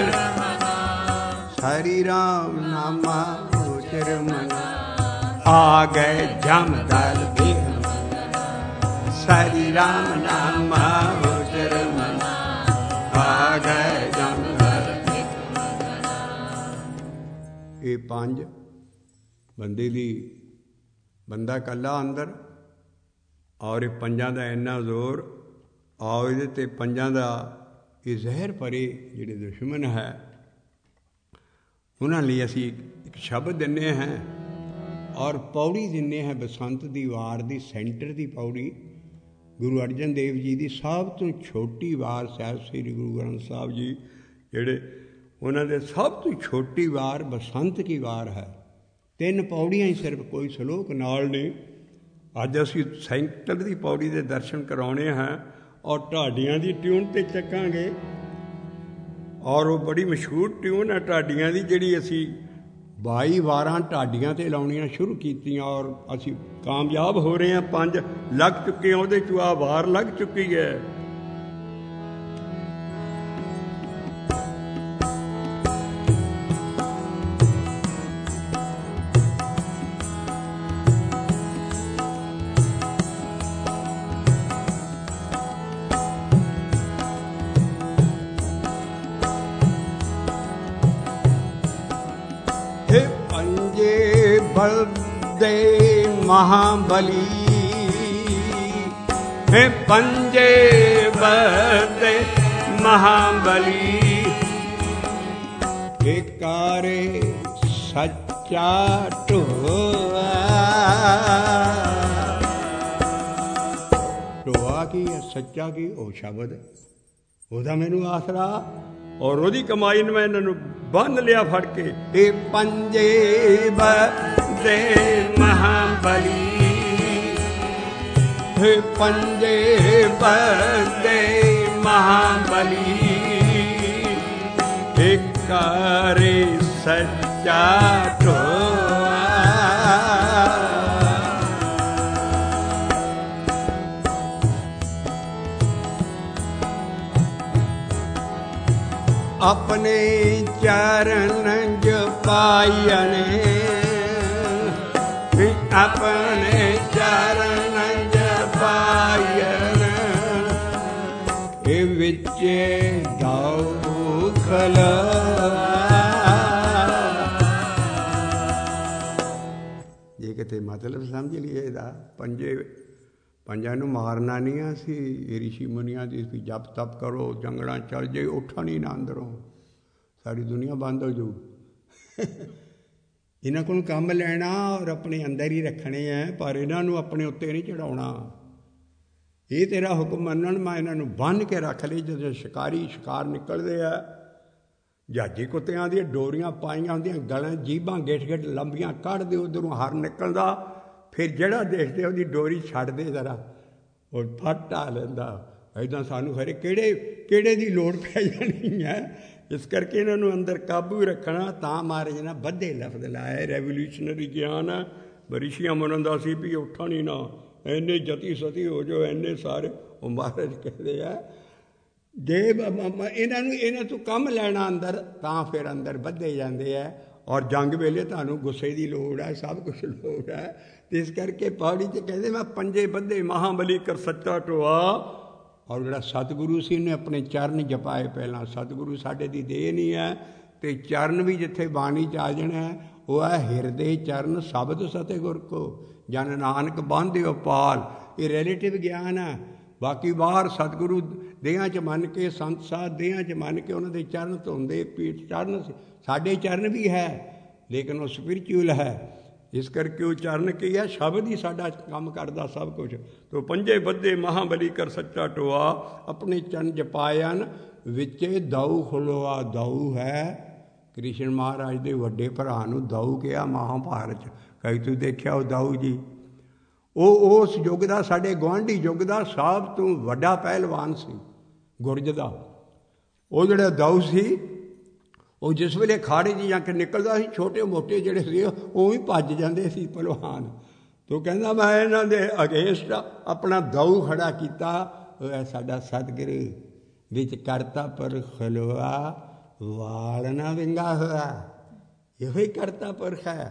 [SPEAKER 1] ਹਰੀ ਰਾਮ ਨਾਮਾ ਉਚਰ ਮਨਾ। ਆ ਗਏ ਜਮ ਦਰ ਬਿਖ ਸਰੀ ਰਾਮ ਨਾਮ ਉਚਰ ਮਨਾ ਆ ਗਏ ਜਮ ਦਰ ਬਿਖ ਇਹ ਪੰਜ ਬੰਦੇ ਦੀ ਬੰਦਾ ਇਕੱਲਾ ਅੰਦਰ ਔਰ ਇਹ ਪੰਜਾਂ ਦਾ ਇੰਨਾ ਜ਼ੋਰ ਆਓ ਇਹਦੇ ਤੇ ਪੰਜਾਂ ਦਾ ਇਹ ਜ਼ਹਿਰ ਭਰੇ ਜਿਹੜੇ ਦੁਸ਼ਮਣ ਹੈ ਉਹਨਾਂ ਲਈ ਅਸੀਂ ਇੱਕ ਸ਼ਬਦ ਦਿੰਦੇ ਹਾਂ ਔਰ ਪੌੜੀ ਦਿੰਦੇ ਹਾਂ ਬਸੰਤ ਦੀ ਵਾਰ ਦੀ ਸੈਂਟਰ ਦੀ ਪੌੜੀ ਗੁਰੂ ਅਰਜਨ ਦੇਵ ਜੀ ਦੀ ਸਭ ਤੋਂ ਛੋਟੀ ਵਾਰ ਸਾਹਿਬ ਸ੍ਰੀ ਗੁਰੂ ਗ੍ਰੰਥ ਸਾਹਿਬ ਜੀ ਜਿਹੜੇ ਉਹਨਾਂ ਦੇ ਸਭ ਤੋਂ ਛੋਟੀ ਵਾਰ ਬਸੰਤ ਕੀ ਵਾਰ ਹੈ। ਤਿੰਨ ਪੌੜੀਆਂ ਹੀ ਸਿਰਫ, ਕੋਈ ਸਲੋਕ ਨਾਲ ਨਹੀਂ। ਅੱਜ ਅਸੀਂ ਸੈਂਟਰ ਦੀ ਪੌੜੀ ਦੇ ਦਰਸ਼ਨ ਕਰਾਉਣੇ ਹਾਂ ਔਰ ਢਾਡੀਆਂ ਦੀ ਟਿਊਨ 'ਤੇ ਚੱਕਾਂਗੇ ਔਰ ਉਹ ਬੜੀ ਮਸ਼ਹੂਰ ਟਿਊਨ ਹੈ ਢਾਡੀਆਂ ਦੀ ਜਿਹੜੀ ਅਸੀਂ ਬਾਈ ਵਾਰਾਂ ਢਾਡੀਆਂ ਤੇ ਲਾਉਣੀਆਂ ਸ਼ੁਰੂ ਕੀਤੀਆਂ ਔਰ ਅਸੀਂ ਕਾਮਯਾਬ ਹੋ ਰਹੇ ਹਾਂ। ਪੰਜ ਲੱਗ ਚੁੱਕੇ, ਉਹਦੇ 'ਚ ਆ ਵਾਰ ਲੱਗ ਚੁੱਕੀ ਹੈ। ਬਲਦੇ ਮਹਾਬਲੀ ਹੈ ਪੰਜੇ ਬਲਦੇ ਮਹਾਬਲੀ ਏਕਾਰੇ ਸੱਚਾ ਢੋਆ। ਢੋਆ ਕੀ ਹੈ? ਸੱਚਾ ਕੀ? ਉਹ ਸ਼ਬਦ ਉਹਦਾ ਮੈਨੂੰ ਆਸਰਾ ਔਰ ਉਹਦੀ ਕਮਾਈ ਨੂੰ ਮੈਂ ਇਹਨਾਂ ਨੂੰ ਬੰਨ ਲਿਆ ਫੜ ਕੇ। ਇਹ ਪੰਜੇ ਬਦੇ ਮਹਾਬਲੀ ਹੈ ਪੰਜੇ ਬਦੇ ਮਹਾਬਲੀ ਏਕਾਰੇ ਸੱਚਾ ਢੋਆ। अपने चरण जपायन अपने चरण जपायन विचे दाऊ खला। ये किते मतलब समझ लिए दा पंजे ਪੰਜਾਂ ਨੂੰ ਮਾਰਨਾ ਨਹੀਂ ਆ ਅਸੀਂ। ਇਹ ਰਿਸ਼ੀ ਮੁਨੀਆਂ ਦੀ ਵੀ ਜਪ ਤਪ ਕਰੋ, ਜੰਗਲਾਂ ਚੱਲ ਜੇ, ਉੱਠਾ ਨਹੀਂ ਨਾ ਅੰਦਰੋਂ, ਸਾਰੀ ਦੁਨੀਆ ਬੰਦ ਹੋ ਜਾਊ। ਇਹਨਾਂ ਕੋਲ ਕੰਮ ਲੈਣਾ ਔਰ ਆਪਣੇ ਅੰਦਰ ਹੀ ਰੱਖਣੇ ਹੈ, ਪਰ ਇਹਨਾਂ ਨੂੰ ਆਪਣੇ ਉੱਤੇ ਨਹੀਂ ਚੜਾਉਣਾ। ਇਹ ਤੇਰਾ ਹੁਕਮ ਮੰਨਣ, ਮੈਂ ਇਹਨਾਂ ਨੂੰ ਬੰਨ੍ਹ ਕੇ ਰੱਖ ਲਈ। ਜਦੋਂ ਸ਼ਿਕਾਰੀ ਸ਼ਿਕਾਰ ਨਿਕਲਦੇ ਆ, ਜਹਾਜੀ ਕੁੱਤਿਆਂ ਦੀਆਂ ਡੋਰੀਆਂ ਪਾਈਆਂ ਹੁੰਦੀਆਂ ਗਲਾਂ, ਜੀਭਾਂ ਗਿੱਠ ਗਿੱਠ ਲੰਬੀਆਂ ਕੱਢਦੇ, ਉੱਧਰੋਂ ਹਰ ਨਿਕਲਦਾ, ਫਿਰ ਜਿਹੜਾ ਦੇਖਦੇ ਉਹਦੀ ਡੋਰੀ ਛੱਡਦੇ ਜ਼ਰਾ, ਉਹ ਫੱਟ ਢਾ ਲੈਂਦਾ। ਇੱਦਾਂ ਸਾਨੂੰ ਖਰੇ ਕਿਹੜੇ ਕਿਹੜੇ ਦੀ ਲੋੜ ਪੈ ਜਾਣੀ ਹੈ। ਇਸ ਕਰਕੇ ਇਹਨਾਂ ਨੂੰ ਅੰਦਰ ਕਾਬੂ ਰੱਖਣਾ। ਤਾਂ ਮਹਾਰਾਜ ਨੇ ਬੱਧੇ ਲਫ਼ਜ਼ ਲਾਏ। ਰੈਵੋਲਿਊਸ਼ਨਰੀ ਗਿਆਨ ਹੈ। ਰਿਸ਼ੀਆਂ ਮੁਨੀਆਂ ਦਾ ਸੀ ਵੀ ਉੱਠਾ ਨਹੀਂ ਨਾ, ਇੰਨੇ ਜਤੀ ਸਤੀ ਹੋ ਜਾਓ, ਇੰਨੇ ਸਾਰੇ। ਉਹ ਮਹਾਰਾਜ ਕਹਿੰਦੇ ਆ ਜੇ ਇਹਨਾਂ ਨੂੰ ਇਹਨਾਂ ਤੋਂ ਕੰਮ ਲੈਣਾ ਅੰਦਰ, ਤਾਂ ਫਿਰ ਅੰਦਰ ਵੱਧੇ ਜਾਂਦੇ ਆ। ਔਰ ਜੰਗ ਵੇਲੇ ਤੁਹਾਨੂੰ ਗੁੱਸੇ ਦੀ ਲੋੜ ਹੈ, ਸਭ ਕੁਛ ਲੋੜ ਹੈ। ਇਸ ਕਰਕੇ ਪੌੜੀ 'ਚ ਕਹਿੰਦੇ ਮੈਂ ਪੰਜੇ ਬੱਧੇ ਮਹਾਬਲੀ ਕਰ ਸੱਚਾ ਢੋਆ। ਔਰ ਜਿਹੜਾ ਸਤਿਗੁਰੂ ਸੀ ਉਹਨੇ ਆਪਣੇ ਚਰਨ ਜਪਾਏ ਪਹਿਲਾਂ। ਸਤਿਗੁਰੂ ਸਾਡੇ ਦੀ ਦੇਹ ਨਹੀਂ ਹੈ, ਅਤੇ ਚਰਨ ਵੀ ਜਿੱਥੇ ਬਾਣੀ 'ਚ ਆ ਜਾਣਾ ਉਹ ਹੈ ਹਿਰਦੇ ਚਰਨ ਸ਼ਬਦ ਸਤਿਗੁਰ ਕੋ ਜਨ ਨਾਨਕ ਬਾਂਧਿਓ ਪਾਲ। ਇਹ ਰਿਲੇਟਿਵ ਗਿਆਨ ਹੈ। ਬਾਕੀ ਬਾਹਰ ਸਤਿਗੁਰੂ ਦੇਹਾਂ 'ਚ ਮੰਨ ਕੇ, ਸੰਤ ਸਾਧ ਦੇਹਾਂ 'ਚ ਮੰਨ ਕੇ ਉਹਨਾਂ ਦੇ ਚਰਨ ਧੋਂਦੇ, ਪੀਠ ਚਰਨ ਸਾਡੇ ਚਰਨ ਵੀ ਹੈ, ਲੇਕਿਨ ਉਹ ਸਪਿਰਿਚੁਅਲ ਹੈ। ਇਸ ਕਰਕੇ ਉਹ ਚਰਨ ਕੀ ਹੈ? ਸ਼ਬਦ ਹੀ ਸਾਡਾ ਕੰਮ ਕਰਦਾ ਸਭ ਕੁਛ। ਤੋ ਪੰਜੇ ਬੱਧੇ ਮਹਾਬਲੀ ਕਰ ਸੱਚਾ ਢੋਆ ਆਪਣੇ ਚਰਨ ਜਪਾਇਨ ਵਿੱਚੇ ਦਾਊ ਖਲੋਆ। ਦਾਊ ਹੈ ਕ੍ਰਿਸ਼ਨ ਮਹਾਰਾਜ ਦੇ ਵੱਡੇ ਭਰਾ ਨੂੰ ਦਾਊ ਕਿਹਾ ਮਹਾਭਾਰਤ 'ਚ। ਕਈ ਤੁਸੀਂ ਦੇਖਿਆ ਉਹ ਦਾਊ ਜੀ, ਉਹ ਉਸ ਯੁੱਗ ਦਾ, ਸਾਡੇ ਗੁਆਂਢੀ ਯੁੱਗ ਦਾ ਸਭ ਤੋਂ ਵੱਡਾ ਪਹਿਲਵਾਨ ਸੀ, ਗੁਰਜ ਦਾ। ਉਹ ਜਿਹੜਾ ਦਾਊ ਸੀ, ਉਹ ਜਿਸ ਵੇਲੇ ਅਖਾੜੇ 'ਚ ਜਾ ਕੇ ਨਿਕਲਦਾ ਸੀ, ਛੋਟੇ ਮੋਟੇ ਜਿਹੜੇ ਸੀ ਉਹ ਵੀ ਭੱਜ ਜਾਂਦੇ ਸੀ ਪਹਿਲਵਾਨ। ਤੋ ਕਹਿੰਦਾ ਮੈਂ ਇਹਨਾਂ ਦੇ ਅਗੇਂਸਟ ਆਪਣਾ ਦਾਊ ਖੜਾ ਕੀਤਾ। ਉਹ ਸਾਡਾ ਸਤਿਗੁਰੂ ਵਿੱਚ ਕਰਤਾ ਪੁਰਖ ਖਲੋਆ, ਵਾਲ ਨਾ ਵਿੰਗਾ ਹੋਇਆ। ਇਹੋ ਹੀ ਕਰਤਾ ਪੁਰਖ ਹੈ।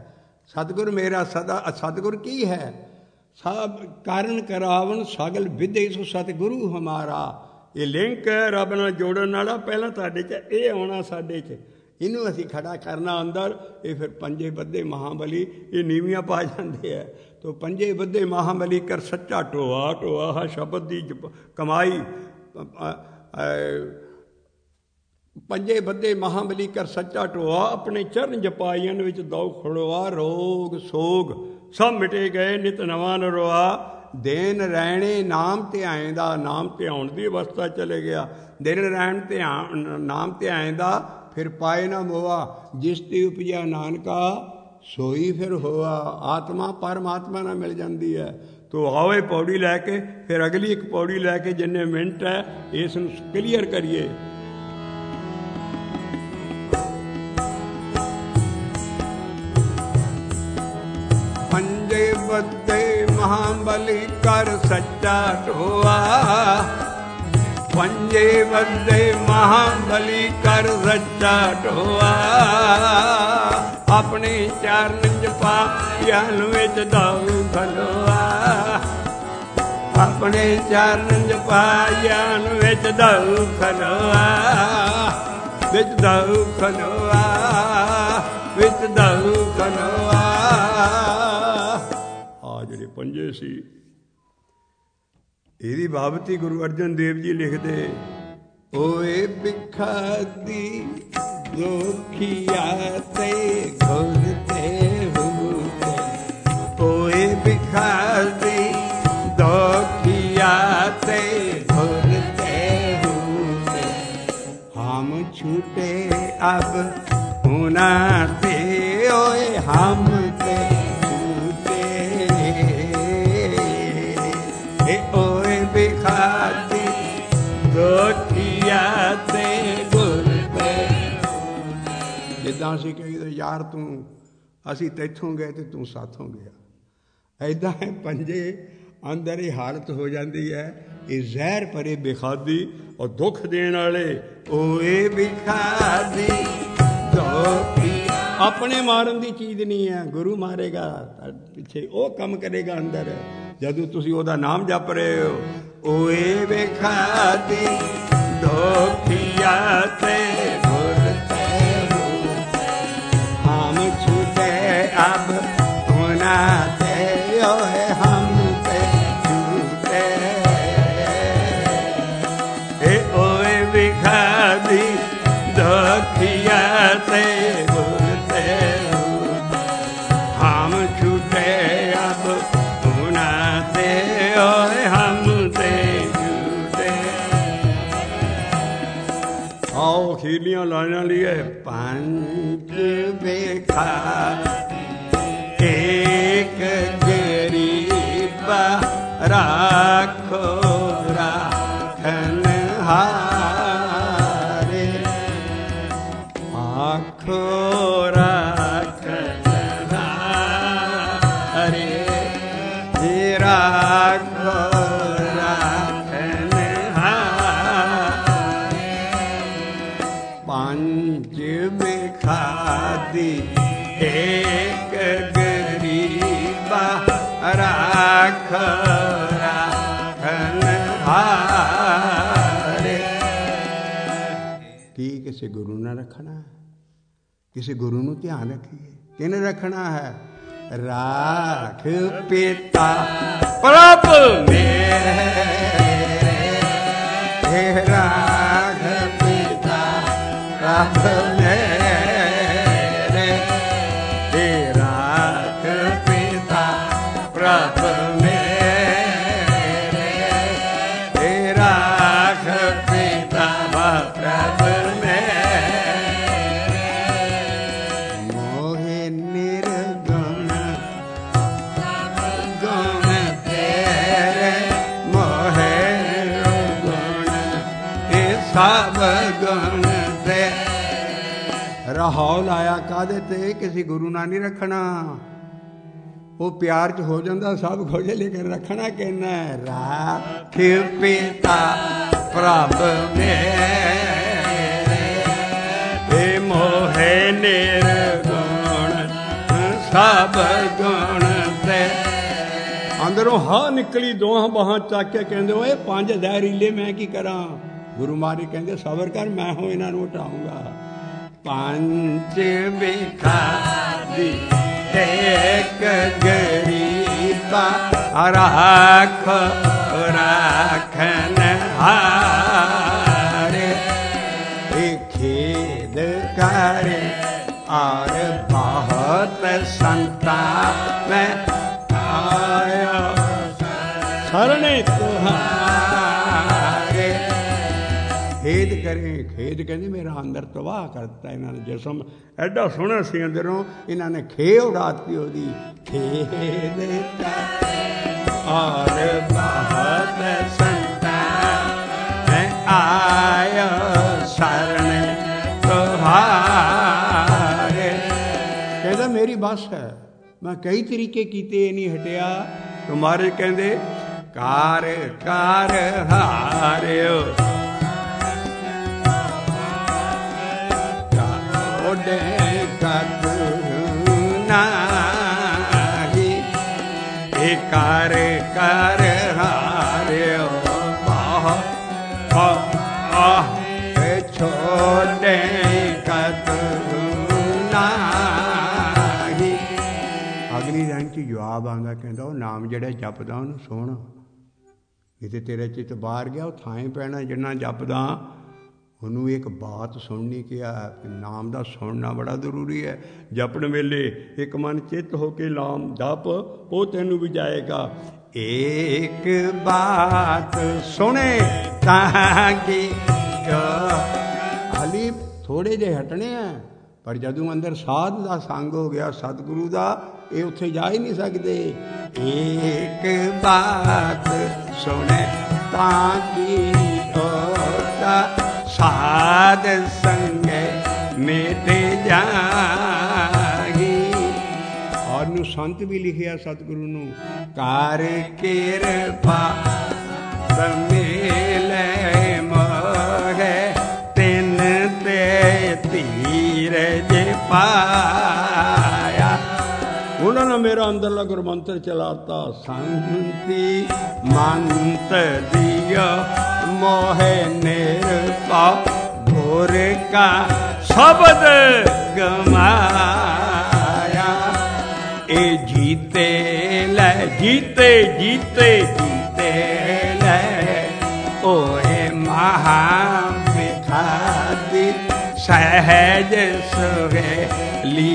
[SPEAKER 1] ਸਤਿਗੁਰ ਮੇਰਾ ਸਦਾ। ਸਤਿਗੁਰ ਕੀ ਹੈ? ਸਭ ਕਾਰਨ ਕਰਾਵਨ ਸਗਲ ਵਿਦਿ ਸੋ ਸਤਿਗੁਰੂ ਹਮਾਰਾ। ਇਹ ਲਿੰਕ ਹੈ ਰੱਬ ਨਾਲ ਜੋੜਨ ਵਾਲਾ। ਪਹਿਲਾਂ ਤੁਹਾਡੇ 'ਚ ਇਹ ਆਉਣਾ, ਸਾਡੇ 'ਚ ਇਹਨੂੰ ਅਸੀਂ ਖੜਾ ਕਰਨਾ ਅੰਦਰ। ਇਹ ਫਿਰ ਪੰਜੇ ਬੱਧੇ ਮਹਾਬਲੀ ਇਹ ਨੀਵੀਆਂ ਪਾ ਜਾਂਦੇ ਹੈ। ਤੋ ਪੰਜੇ ਬੱਧੇ ਮਹਾਬਲੀ ਕਰ ਸੱਚਾ ਢੋਆ। ਢੋਆ ਸ਼ਬਦ ਦੀ ਕਮਾਈ। ਪੰਜੇ ਬੱਧੇ ਮਹਾਬਲੀ ਕਰ ਸੱਚਾ ਢੋਆ। ਆਪਣੇ ਚਰਨ ਜਪਾਈਆਂ ਵਿੱਚ ਦਉ ਖੜੋਆ। ਰੋਗ ਸੋਗ ਸਭ ਮਿਟੇ ਗਏ ਨਿਤ ਨਵਾਂ ਨਰੋਆ। ਦਿਨ ਰਹਿਣੇ ਨਾਮ ਧਿਆਏ ਦਾ। ਨਾਮ ਧਿਆਉਣ ਦੀ ਅਵਸਥਾ ਚਲੇ ਗਿਆ। ਦਿਨ ਰਹਿਣ ਧਿਆਨ ਨਾਮ ਧਿਆਏ ਦਾ। ਫਿਰ ਪਾਏ ਨਾ ਮੋਆ। ਜਿਸ ਤੇ ਉਪਜਿਆ ਨਾਨਕਾ ਸੋਈ ਫਿਰ ਹੋਆ। ਆਤਮਾ ਪਰਮਾਤਮਾ ਨਾਲ ਮਿਲ ਜਾਂਦੀ ਹੈ। ਤੋ ਆਓ ਇਹ ਪੌੜੀ ਲੈ ਕੇ ਫਿਰ ਅਗਲੀ ਇੱਕ ਪੌੜੀ ਲੈ ਕੇ ਜਿੰਨੇ ਮਿੰਟ ਹੈ ਇਸ ਨੂੰ ਕਲੀਅਰ ਕਰੀਏ। ਪੰਜੇ ਬੱਧੇ ਮਹਾਬਲੀ ਕਰ ਸੱਚਾ ਢੋਆ। ਪੰਜੇ ਬੱਧੇ ਮਹਾਬਲੀ ਕਰ ਸੱਚਾ ਢੋਆ। ਆਪਣੇ ਚਰਨ ਜਪਾਈਆਂ ਵਿੱਚ ਦਉ ਖਲੋਆ। ਆਪਣੇ ਚਰਨ ਜਪਾਈਆਂ ਵਿੱਚ ਦਉ ਖਲੋਆ। ਵਿੱਚ ਦਉ ਖਲੋਆ। ਵਿੱਚ ਦਉ ਖਲੋਆ। ਆ ਜਿਹੜੇ ਪੰਜੇ ਸੀ ਇਹਦੀ ਬਾਬਤੀ ਗੁਰੂ ਅਰਜਨ ਦੇਵ ਜੀ ਲਿਖਦੇ। ਓਏ ਬਿਖਾਦੀ ਦੋਖੀਆ ਤੇ ਗੁਰ ਤੇ ਹੂਤੇ। ਓਏ ਬਿਖਾਦੀ ਦੋਖੀਆ ਤੇ ਗੁਰ ਤੇ ਹੂਤੇ। ਹਮ ਛੂਟੇ ਅਬ ਹੁਨਾ ਤੇ। ਓਏ ਹਮ ਤੇ ਬਿਖਾਦੀ ਦੋਖੀਆ ਤੇ ਗੁਰ ਤੇ। ਜਿੱਦਾਂ ਅਸੀਂ ਕਹੀਏ ਯਾਰ ਤੂੰ ਅਸੀਂ ਤੈਥੋਂ ਗਏ ਤੇ ਤੂੰ ਸਾਥੋਂ ਗਿਆ। ਐਦਾਂ ਹੈ ਪੰਜੇ ਅੰਦਰ ਹੀ ਹਾਲਤ ਹੋ ਜਾਂਦੀ ਹੈ। ਇਹ ਜ਼ਹਿਰ ਭਰੇ ਬਿਖਾਦੀ ਔਰ ਦੁੱਖ ਦੇਣ ਵਾਲੇ। ਓਏ ਬਿਖਾਦੀ ਦੋਖੀ। ਆਪਣੇ ਮਾਰਨ ਦੀ ਚੀਜ਼ ਨਹੀਂ ਹੈ। ਗੁਰੂ ਮਾਰੇਗਾ ਪਿੱਛੇ ਉਹ ਕੰਮ ਕਰੇਗਾ ਅੰਦਰ ਜਦੋਂ ਤੁਸੀਂ ਉਹਦਾ ਨਾਮ ਜਪ ਰਹੇ ਹੋ। ਓਏ ਬਿਖਾਦੀ ਦੋਖੀਆ ਤੇ ਗੁਰ ਤੇ ਹੂਤੇ। ਹਮ ਛੂਟੇ ਅਬ ਹੁਨਾ ਤੇ। ਓਏ ਹਮ ਤੇ ਛੂਟੇ। ਏ ਓਏ ਬਿਖਾਦੀ ਦੋਖੀਆ ਤੇ ਗੁਰ ਤੇ ਹੂਤੇ। ਹਮ ਛੂਟੇ ਅਬ ਹੁਨਾ ਤੇ। ਓਏ ਹਮ ਤੇ ਛੂਟੇ। ਆਓ ਅਖੀਰਲੀਆਂ ਲਾਈਨਾਂ ਲਈਏ। ਪੰਜ ਵੇਖਾ ਏਕ ਗਰੀਬਾ ਰਾਖੋ ਰਾਖਨ ਹਾਰੇ। ਆਖੋ ਰਾਖਨ ਹਾਰੇ। ਰਾਖੋ ਰਾਖਨ ਹਾਰੇ। ਪੰਜ ਬਿਖਾਦੀ ਏਕ ਗਰੀਬਾ ਰਾਖੋ ਰਾਖਨ ਹਾਰੇ। ਕੀ ਕਿਸੇ ਗੁਰੂ ਨਾਲ ਰੱਖਣਾ? ਕਿਸੇ ਗੁਰੂ ਨੂੰ ਧਿਆਨ ਰੱਖੀਏ। ਕਿਹਨੇ ਰੱਖਣਾ ਹੈ? ਰਾਖ ਪਿਤਾ ਪ੍ਰਭ ਮੇਰੇ। ਰਾਖ ਪਿਤਾ ਪ੍ਰਭ ਮੇਰੇ। ਰਾਖ ਪਿਤਾ ਪ੍ਰਭ ਮੇਰੇ। ਰਾਖ ਪਿਤਾ ਪ੍ਰਭ ਸਭ ਗੁਣ ਤੇ। ਰਾਹੌਲ ਆਇਆ ਕਾਹਦੇ ਤੇ? ਕਿਸੇ ਗੁਰੂ ਨਾਲ ਨਹੀਂ ਰੱਖਣਾ। ਉਹ ਪਿਆਰ ਚ ਹੋ ਜਾਂਦਾ ਸਭ ਕੁਝ, ਲੇਕਿਨ ਰੱਖਣਾ ਕਿੰਨਾ? ਰਾਖ ਪਿਤਾ ਪ੍ਰਭ ਮੇਰੇ। ਮੋਹਿ ਨਿਰਗੁਣ ਸਭ ਸਭ ਗੁਣ ਤੇ। ਅੰਦਰੋਂ ਹਾਂ ਨਿਕਲੀ ਦੋਹਾਂ ਬਾਹਾਂ ਚੱਕ ਕੇ ਕਹਿੰਦੇ ਓਏ ਪੰਜ ਜ਼ਹਿਰੀਲੇ ਮੈਂ ਕੀ ਕਰਾਂ। ਗੁਰੂ ਮਹਾਰਾਜ ਕਹਿੰਦੇ ਸਬਰ ਕਰ, ਮੈਂ ਹੋ ਇਹਨਾਂ ਨੂੰ ਹਟਾਊਂਗਾ। ਪੰਜ ਬਿਖਾਰੀ ਇੱਕ ਗਰੀਬਾ ਰਾਖ ਰਾਖਨ ਹਾਰੇ। ਇਹ ਖੇਦ ਕਰ ਔਰ ਬਹੁਤ ਸੰਤਾ ਮੈਂ ਆਇਆ ਸਰਣੇ ਤੁਹਾਰੇ। ਖੇਦ ਕਰੇ, ਖੇਦ ਕਹਿੰਦੇ ਮੇਰਾ ਅੰਦਰ ਤਬਾਹ ਕਰਤਾ ਇਹਨਾਂ ਨੇ। ਜਿਸਮ ਐਡਾ ਸੋਹਣਾ ਸੀ ਅੰਦਰੋਂ, ਇਹਨਾਂ ਨੇ ਖੇ ਉਡਾਤੀ ਉਹਦੀ। ਖੇਦ ਔਰ ਬਹੁਤ ਸੰਤਾ ਮੈਂ ਆਇਆ ਸਰਣੇ ਤੁਹਾਰੇ। ਕਹਿੰਦਾ ਮੇਰੀ ਬਸ ਹੈ, ਮੈਂ ਕਈ ਤਰੀਕੇ ਕੀਤੇ ਇਹ ਨਹੀਂ ਹਟਿਆ। ਤੁਮਾਰੇ ਕਹਿੰਦੇ ਕਾਰ ਕਾਰ ਹਾਰਿਓ ਓਡੇ ਕਤ ਨਾਹੀ। ਇਹ ਕਾਰ ਕਾਰ ਹਾਰਿਓ ਬਾਹ ਆਹ ਇਹ ਛੋਡੇ ਕਤ ਨਾਹੀ। ਅਗਲੀ ਲਾਈਨ 'ਚ ਜਵਾਬ ਆਉਂਦਾ, ਕਹਿੰਦਾ ਉਹ ਨਾਮ ਜਿਹੜਾ ਜਪਦਾ ਉਹਨੂੰ ਸੁਣ। ਕਿਤੇ ਤੇਰਾ ਚਿੱਤ ਬਾਹਰ ਗਿਆ, ਉਹ ਥਾਂ ਪੈਣਾ ਜਿੰਨਾ ਜਪਦਾ ਉਹਨੂੰ ਇੱਕ ਬਾਤ ਸੁਣਨੀ ਕਿਹਾ। ਨਾਮ ਦਾ ਸੁਣਨਾ ਬੜਾ ਜ਼ਰੂਰੀ ਹੈ। ਜਪਣ ਵੇਲੇ ਇੱਕ ਮਨ ਚਿੱਤ ਹੋ ਕੇ ਨਾਮ ਜਪ, ਉਹ ਤੈਨੂੰ ਵੀ ਜਾਏਗਾ। ਇੱਕ ਬਾਤ ਸੁਣੇ ਤਾਂ ਕਿ ਹਾਲੀ ਥੋੜੇ ਜਿਹੇ ਹਟਣੇ ਆ, ਪਰ ਜਦੋਂ ਅੰਦਰ ਸਾਧ ਦਾ ਸੰਗ ਹੋ ਗਿਆ ਸਤਿਗੁਰੂ ਦਾ, ਇਹ ਉੱਥੇ ਜਾ ਹੀ ਨਹੀਂ ਸਕਦੇ। ਇੱਕ ਬਾਤ ਸੁਣੇ ਤਾਂ ਕਿ ਹੋਤਾ ਸਾਧ ਸੰਗੇ ਮੇਟੇ ਜਾਗੀ। ਔਰ ਨੂੰ ਸੰਤ ਵੀ ਲਿਖਿਆ ਸਤਿਗੁਰੂ ਨੂੰ, ਕਰ ਕਿਰਪਾ ਸਮੇਲੇ ਮੋਗੇ ਤਿੰਨ ਤੇ ਧੀਰਜ ਪਾਇਆ। ਉਹਨਾਂ ਨੇ ਮੇਰਾ ਅੰਦਰਲਾ ਗੁਰਮੰਤਰ ਚਲਾਤਾ। ਸੰਤੀ ਮੰਤ ਦਿਓ ਮੋਹੇ ਨਿਰਪਾ ਗੁਰ ਕਾ ਸ਼ਬਦ ਗਮਾਇਆ। ਇਹ ਜੀਤੇ ਲੈ ਜੀਤੇ ਜੀਤੇ ਜੀਤੇ ਲੈ ਓਏ ਮਹਾ ਵਿਖਾਦੀ ਸਹਿਜ ਸੁਹੇਲੀ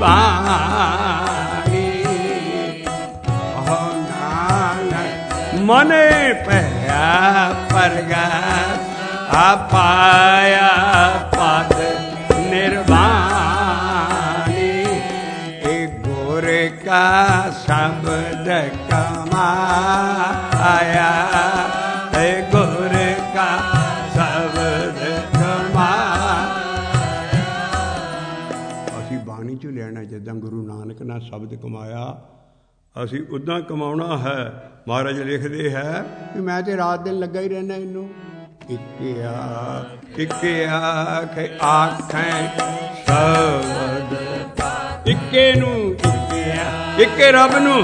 [SPEAKER 1] ਬਾਣੀ। ਓ ਨਾਨਕ ਮਨੇ ਪਿਆ ਪ੍ਰਗਟ ਆ ਪਾਇਆ ਪਦ ਨਿਰਵਾਣੀ। ਇਹ ਗੁਰ ਕਾ ਸ਼ਬਦ ਕਮਾਇਆ। ਇਹ ਗੁਰ ਕਾ ਸ਼ਬਦ ਕਮਾਇਆ। ਅਸੀਂ ਬਾਣੀ ਚੋਂ ਲੈਣਾ, ਜਿੱਦਾਂ ਗੁਰੂ ਨਾਨਕ ਨੇ ਸ਼ਬਦ ਕਮਾਇਆ ਅਸੀਂ ਉੱਦਾਂ ਕਮਾਉਣਾ ਹੈ। ਮਹਾਰਾਜ ਲਿਖਦੇ ਹੈ ਕਿ ਮੈਂ ਤੇ ਰਾਤ ਦਿਨ ਲੱਗਾ ਹੀ ਰਹਿਣਾ ਇਹਨੂੰ। ਇੱਕ ਆਖ ਇੱਕ ਆਖ ਆਖੈ ਸ਼ਬਦ ਇੱਕੇ ਨੂੰ ਇੱਕੇ ਇੱਕੇ ਰੱਬ ਨੂੰ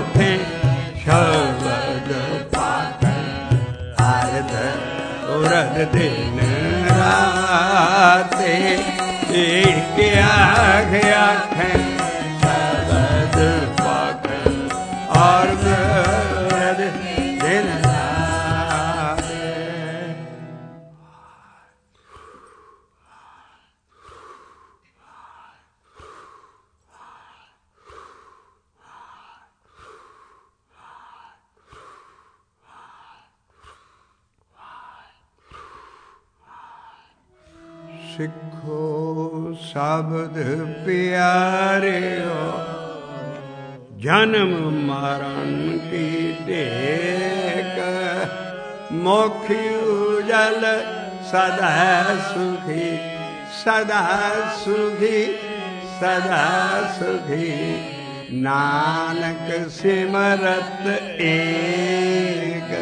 [SPEAKER 1] ਸ਼ਬਦ ਪਾਠ ਅਰਧ ਉਰਧ ਦਿਨ ਰਾਤੇ। ਇੱਕ ਆਖ ਆਖੈ ਸ਼ਬਦ ਪਾਠ ਅਰਧ ਉਰਧ ਦਿਨ ਸਿੱਖੋ ਸ਼ਬਦ ਪਿਆਰਿਓ ਜਨਮ ਮਰਨ ਕੀ ਟੇਕ। ਮੁਖ ਉਜਲ ਸਦਾ ਸੁਖੀ ਸਦਾ ਸੁਖੀ ਸਦਾ ਸੁਖੀ। ਨਾਨਕ ਸਿਮਰਤ ਏਕ।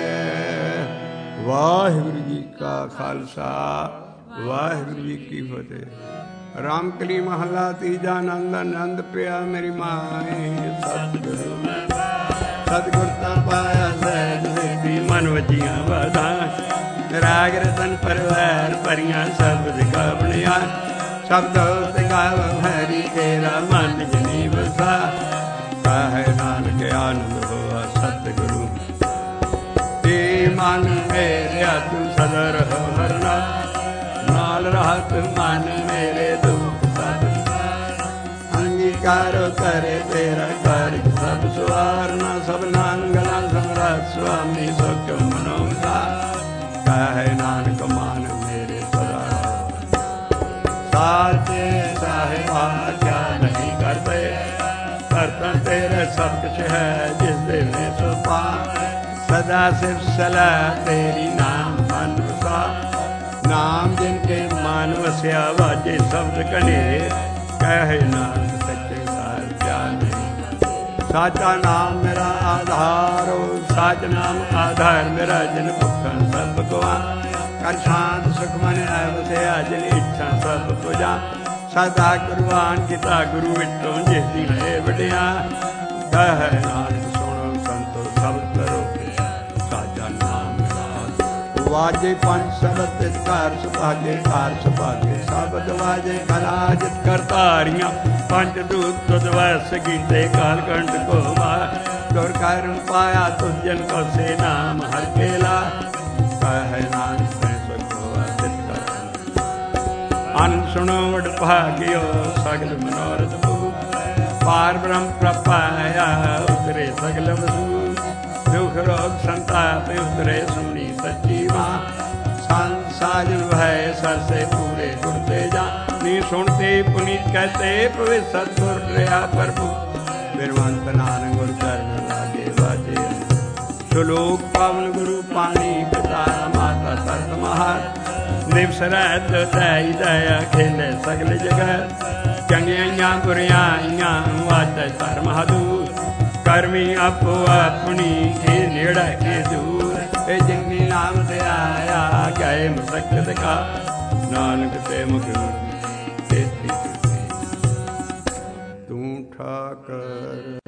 [SPEAKER 1] ਵਾਹਿਗੁਰੂ ਜੀ ਕਾ ਖਾਲਸਾ ਵਾਹਿਗੁਰੂ ਜੀ ਕੀ ਫਤਿਹ। ਰਾਮਕਲੀ ਮਹੱਲਾ ਤੀਜਾ। ਆਨੰਦ ਆਨੰਦ ਪਿਆ ਮੇਰੀ ਮਾਏ ਸਤਿਗੁਰੂ ਮੈਂ ਸਤਿਗੁਰ ਤਾਂ ਪਾਇਆ ਸਹਿਜ ਸਿੱਧੀ ਮਨ ਵਜੀਆਂ ਵਾਧਾਂ। ਰਾਗ ਰਤਨ ਪਰਵਾਰ ਭਰੀਆਂ ਸਬਦ ਗਾਵਣਿਆ। ਸ਼ਬਦ ਤੇ ਗਾਵ ਹਰੀ ਤੇਰਾ ਮਨ ਜਨੀ ਵਸਾ। ਕਾਹੇ ਨਾਨਕ ਆਨੰਦ ਹੋਆ ਸਤਿਗੁਰੂ ਤੇ ਮਨ ਮੇਰਿਆ ਤੂੰ ਸਦਾ ਰਹੋ ਹਰਨਾ। ਨਾਲ ਰਹਤ ਮਨ ਮੇਰੇ ਦੁਖ ਸਭ ਅੰਗੀਕਾਰ ਕਰੇ ਤੇਰਾ ਕਾਰਿਕ ਸਭ ਸਵਾਰਨਾ। ਸਭ ਨਾਂਗਲਾ ਸਮਰਾਟ ਸੁਆਮੀ ਸੁਖ ਮਨੋਦਾ। ਕਾਹੇ ਨਾਨਕ ਮਨ ਮੇਰੇ ਸਦਾ ਸਾਚੇ ਸਾਹਿਬਾ ਕਿਆ ਨਹੀਂ ਕਰਦੇ। ਕਰਤਾ ਤੇਰੇ ਸਭ ਕੁਛ ਹੈ ਜਿਸ ਦੇ ਵਿੱਚ ਸੋ ਪਾ। ਸਦਾ ਸਿਫਤ ਸਲਾਹ ਤੇਰੀ ਨਾਮ ਮਨ ਵਸਾ। ਨਾਮ ਜਿਨ ਕੇ ਮਨ ਵਸਿਆ ਵਾਜੇ ਸ਼ਬਦ ਕਨੇ। ਕਹੇ ਨਾਨਕ ਸੱਚੇ ਸਾਰ ਕਿਆ ਨਹੀਂ। ਸਾਚਾ ਨਾਮ ਮੇਰਾ ਆਧਾਰੋ। ਸਾਚ ਨਾਮ ਆਧਾਰ ਮੇਰਾ ਜਿਨ ਭੁੱਖਾਂ ਸਭ ਗਵਾ। ਕਰ ਸ਼ਾਂਤ ਸੁਖ ਮਨ ਆਇ ਵਸਿਆ ਜਿਨ ਇੱਛਾ ਸਭ ਪੁਜਾ। ਸਦਾ ਕੁਰਬਾਨ ਕੀਤਾ ਗੁਰੂ ਵਿਟੋਂ ਜਿਸ ਦੀ ਹੈ ਵਡਿਆ। ਕਹੇ ਨਾਨਕ ਸੁਣੋ ਸੰਤੋ ਸਭ ਕਰੋ ਸਾਚਾ ਨਾਮ ਮੇਰਾ। ਵਾਜੇ ਪੰਜ ਸ਼ਬਦ ਘਰ ਸੁਭਾਗੇ ਘਰ ਸੁਭਾਗੇ ਸ਼ਬਦ ਵਾਜੇ ਕਲਾ ਜਿਤ ਕਰਤਾਰੀਆਂ। ਪੰਜ ਦੂਤ ਤੁਧ ਵਸ ਗੀਤੇ ਕਾਲ ਕੰਠ ਕੋ ਮਾਰ। ਤੁਰ ਕਰਮ ਪਾਇਆ ਤੁਧ ਜਨ ਕੋ ਸੇ ਨਾਮ ਹਰ ਕੇਲਾ। ਕਹੇ ਨਾਨਕ ਤੈ ਸੁਖੋ ਅਸਿਤ ਕਰ। ਅਨ ਸੁਣੋ ਵਡ ਭਾਗਿਓ ਸਗਲ ਮਨੋਰਥ ਪੂਰ। ਪਾਰ ਬ੍ਰਹਮ ਪ੍ਰਪਾਇਆ ਉਤਰੇ ਸਗਲ ਵਸੂ। ਦੁਖ ਰੋਗ ਸੰਤਾਪ ਉਤਰੇ ਸੁਣੀ ਸੱਚੀ ਮਾਂ। ਸੰਤ ਸਾਜਨ ਭੈ ਸਰਸੇ ਪੂਰੇ ਗੁਰ ਤੇ ਜਾ। ਨੀ ਸੁਣਤੇ ਪੁਨੀਤ ਕਹਤੇ ਪਵੇ ਸਤਿਗੁਰ ਰਿਆ ਪ੍ਰਭੂ। ਬਿਰਵੰਤ ਨਾਨਕ ਗੁਰ ਚਰਨ ਲਾਗੇ ਵਾਜੇ। ਸ਼ਲੋਕ ਪਾਵਨ ਗੁਰੂ ਪਾਣੀ ਪਿਤਾ ਮਾਤਾ ਸਰਤ ਮਹਾਰ। ਨਿਵਸ ਰਹਿਤ ਦਈ ਦਇਆ ਖੇਲੇ ਸਗਲ ਜਗਤ। ਚੰਗਿਆਈਆਂ ਬੁਰਿਆਈਆਂ ਵਾਜੈ ਧਰਮ ਹਦੂਰ। ਕਰਮੀ ਆਪੋ ਆਪਣੀ ਇਹ ਨੇੜਾ ਇਹ ਦੂਰ। ਇਹ ਜਿਨੀ ਨਾਮ ਤੇ ਆਇਆ ਗਏ ਮੁਸਕਤ ਕਾ। ਨਾਨਕ ਤੇ ਮੁਖ ਤੇਤੀ ਤੂੰ ਠਾਕਰ।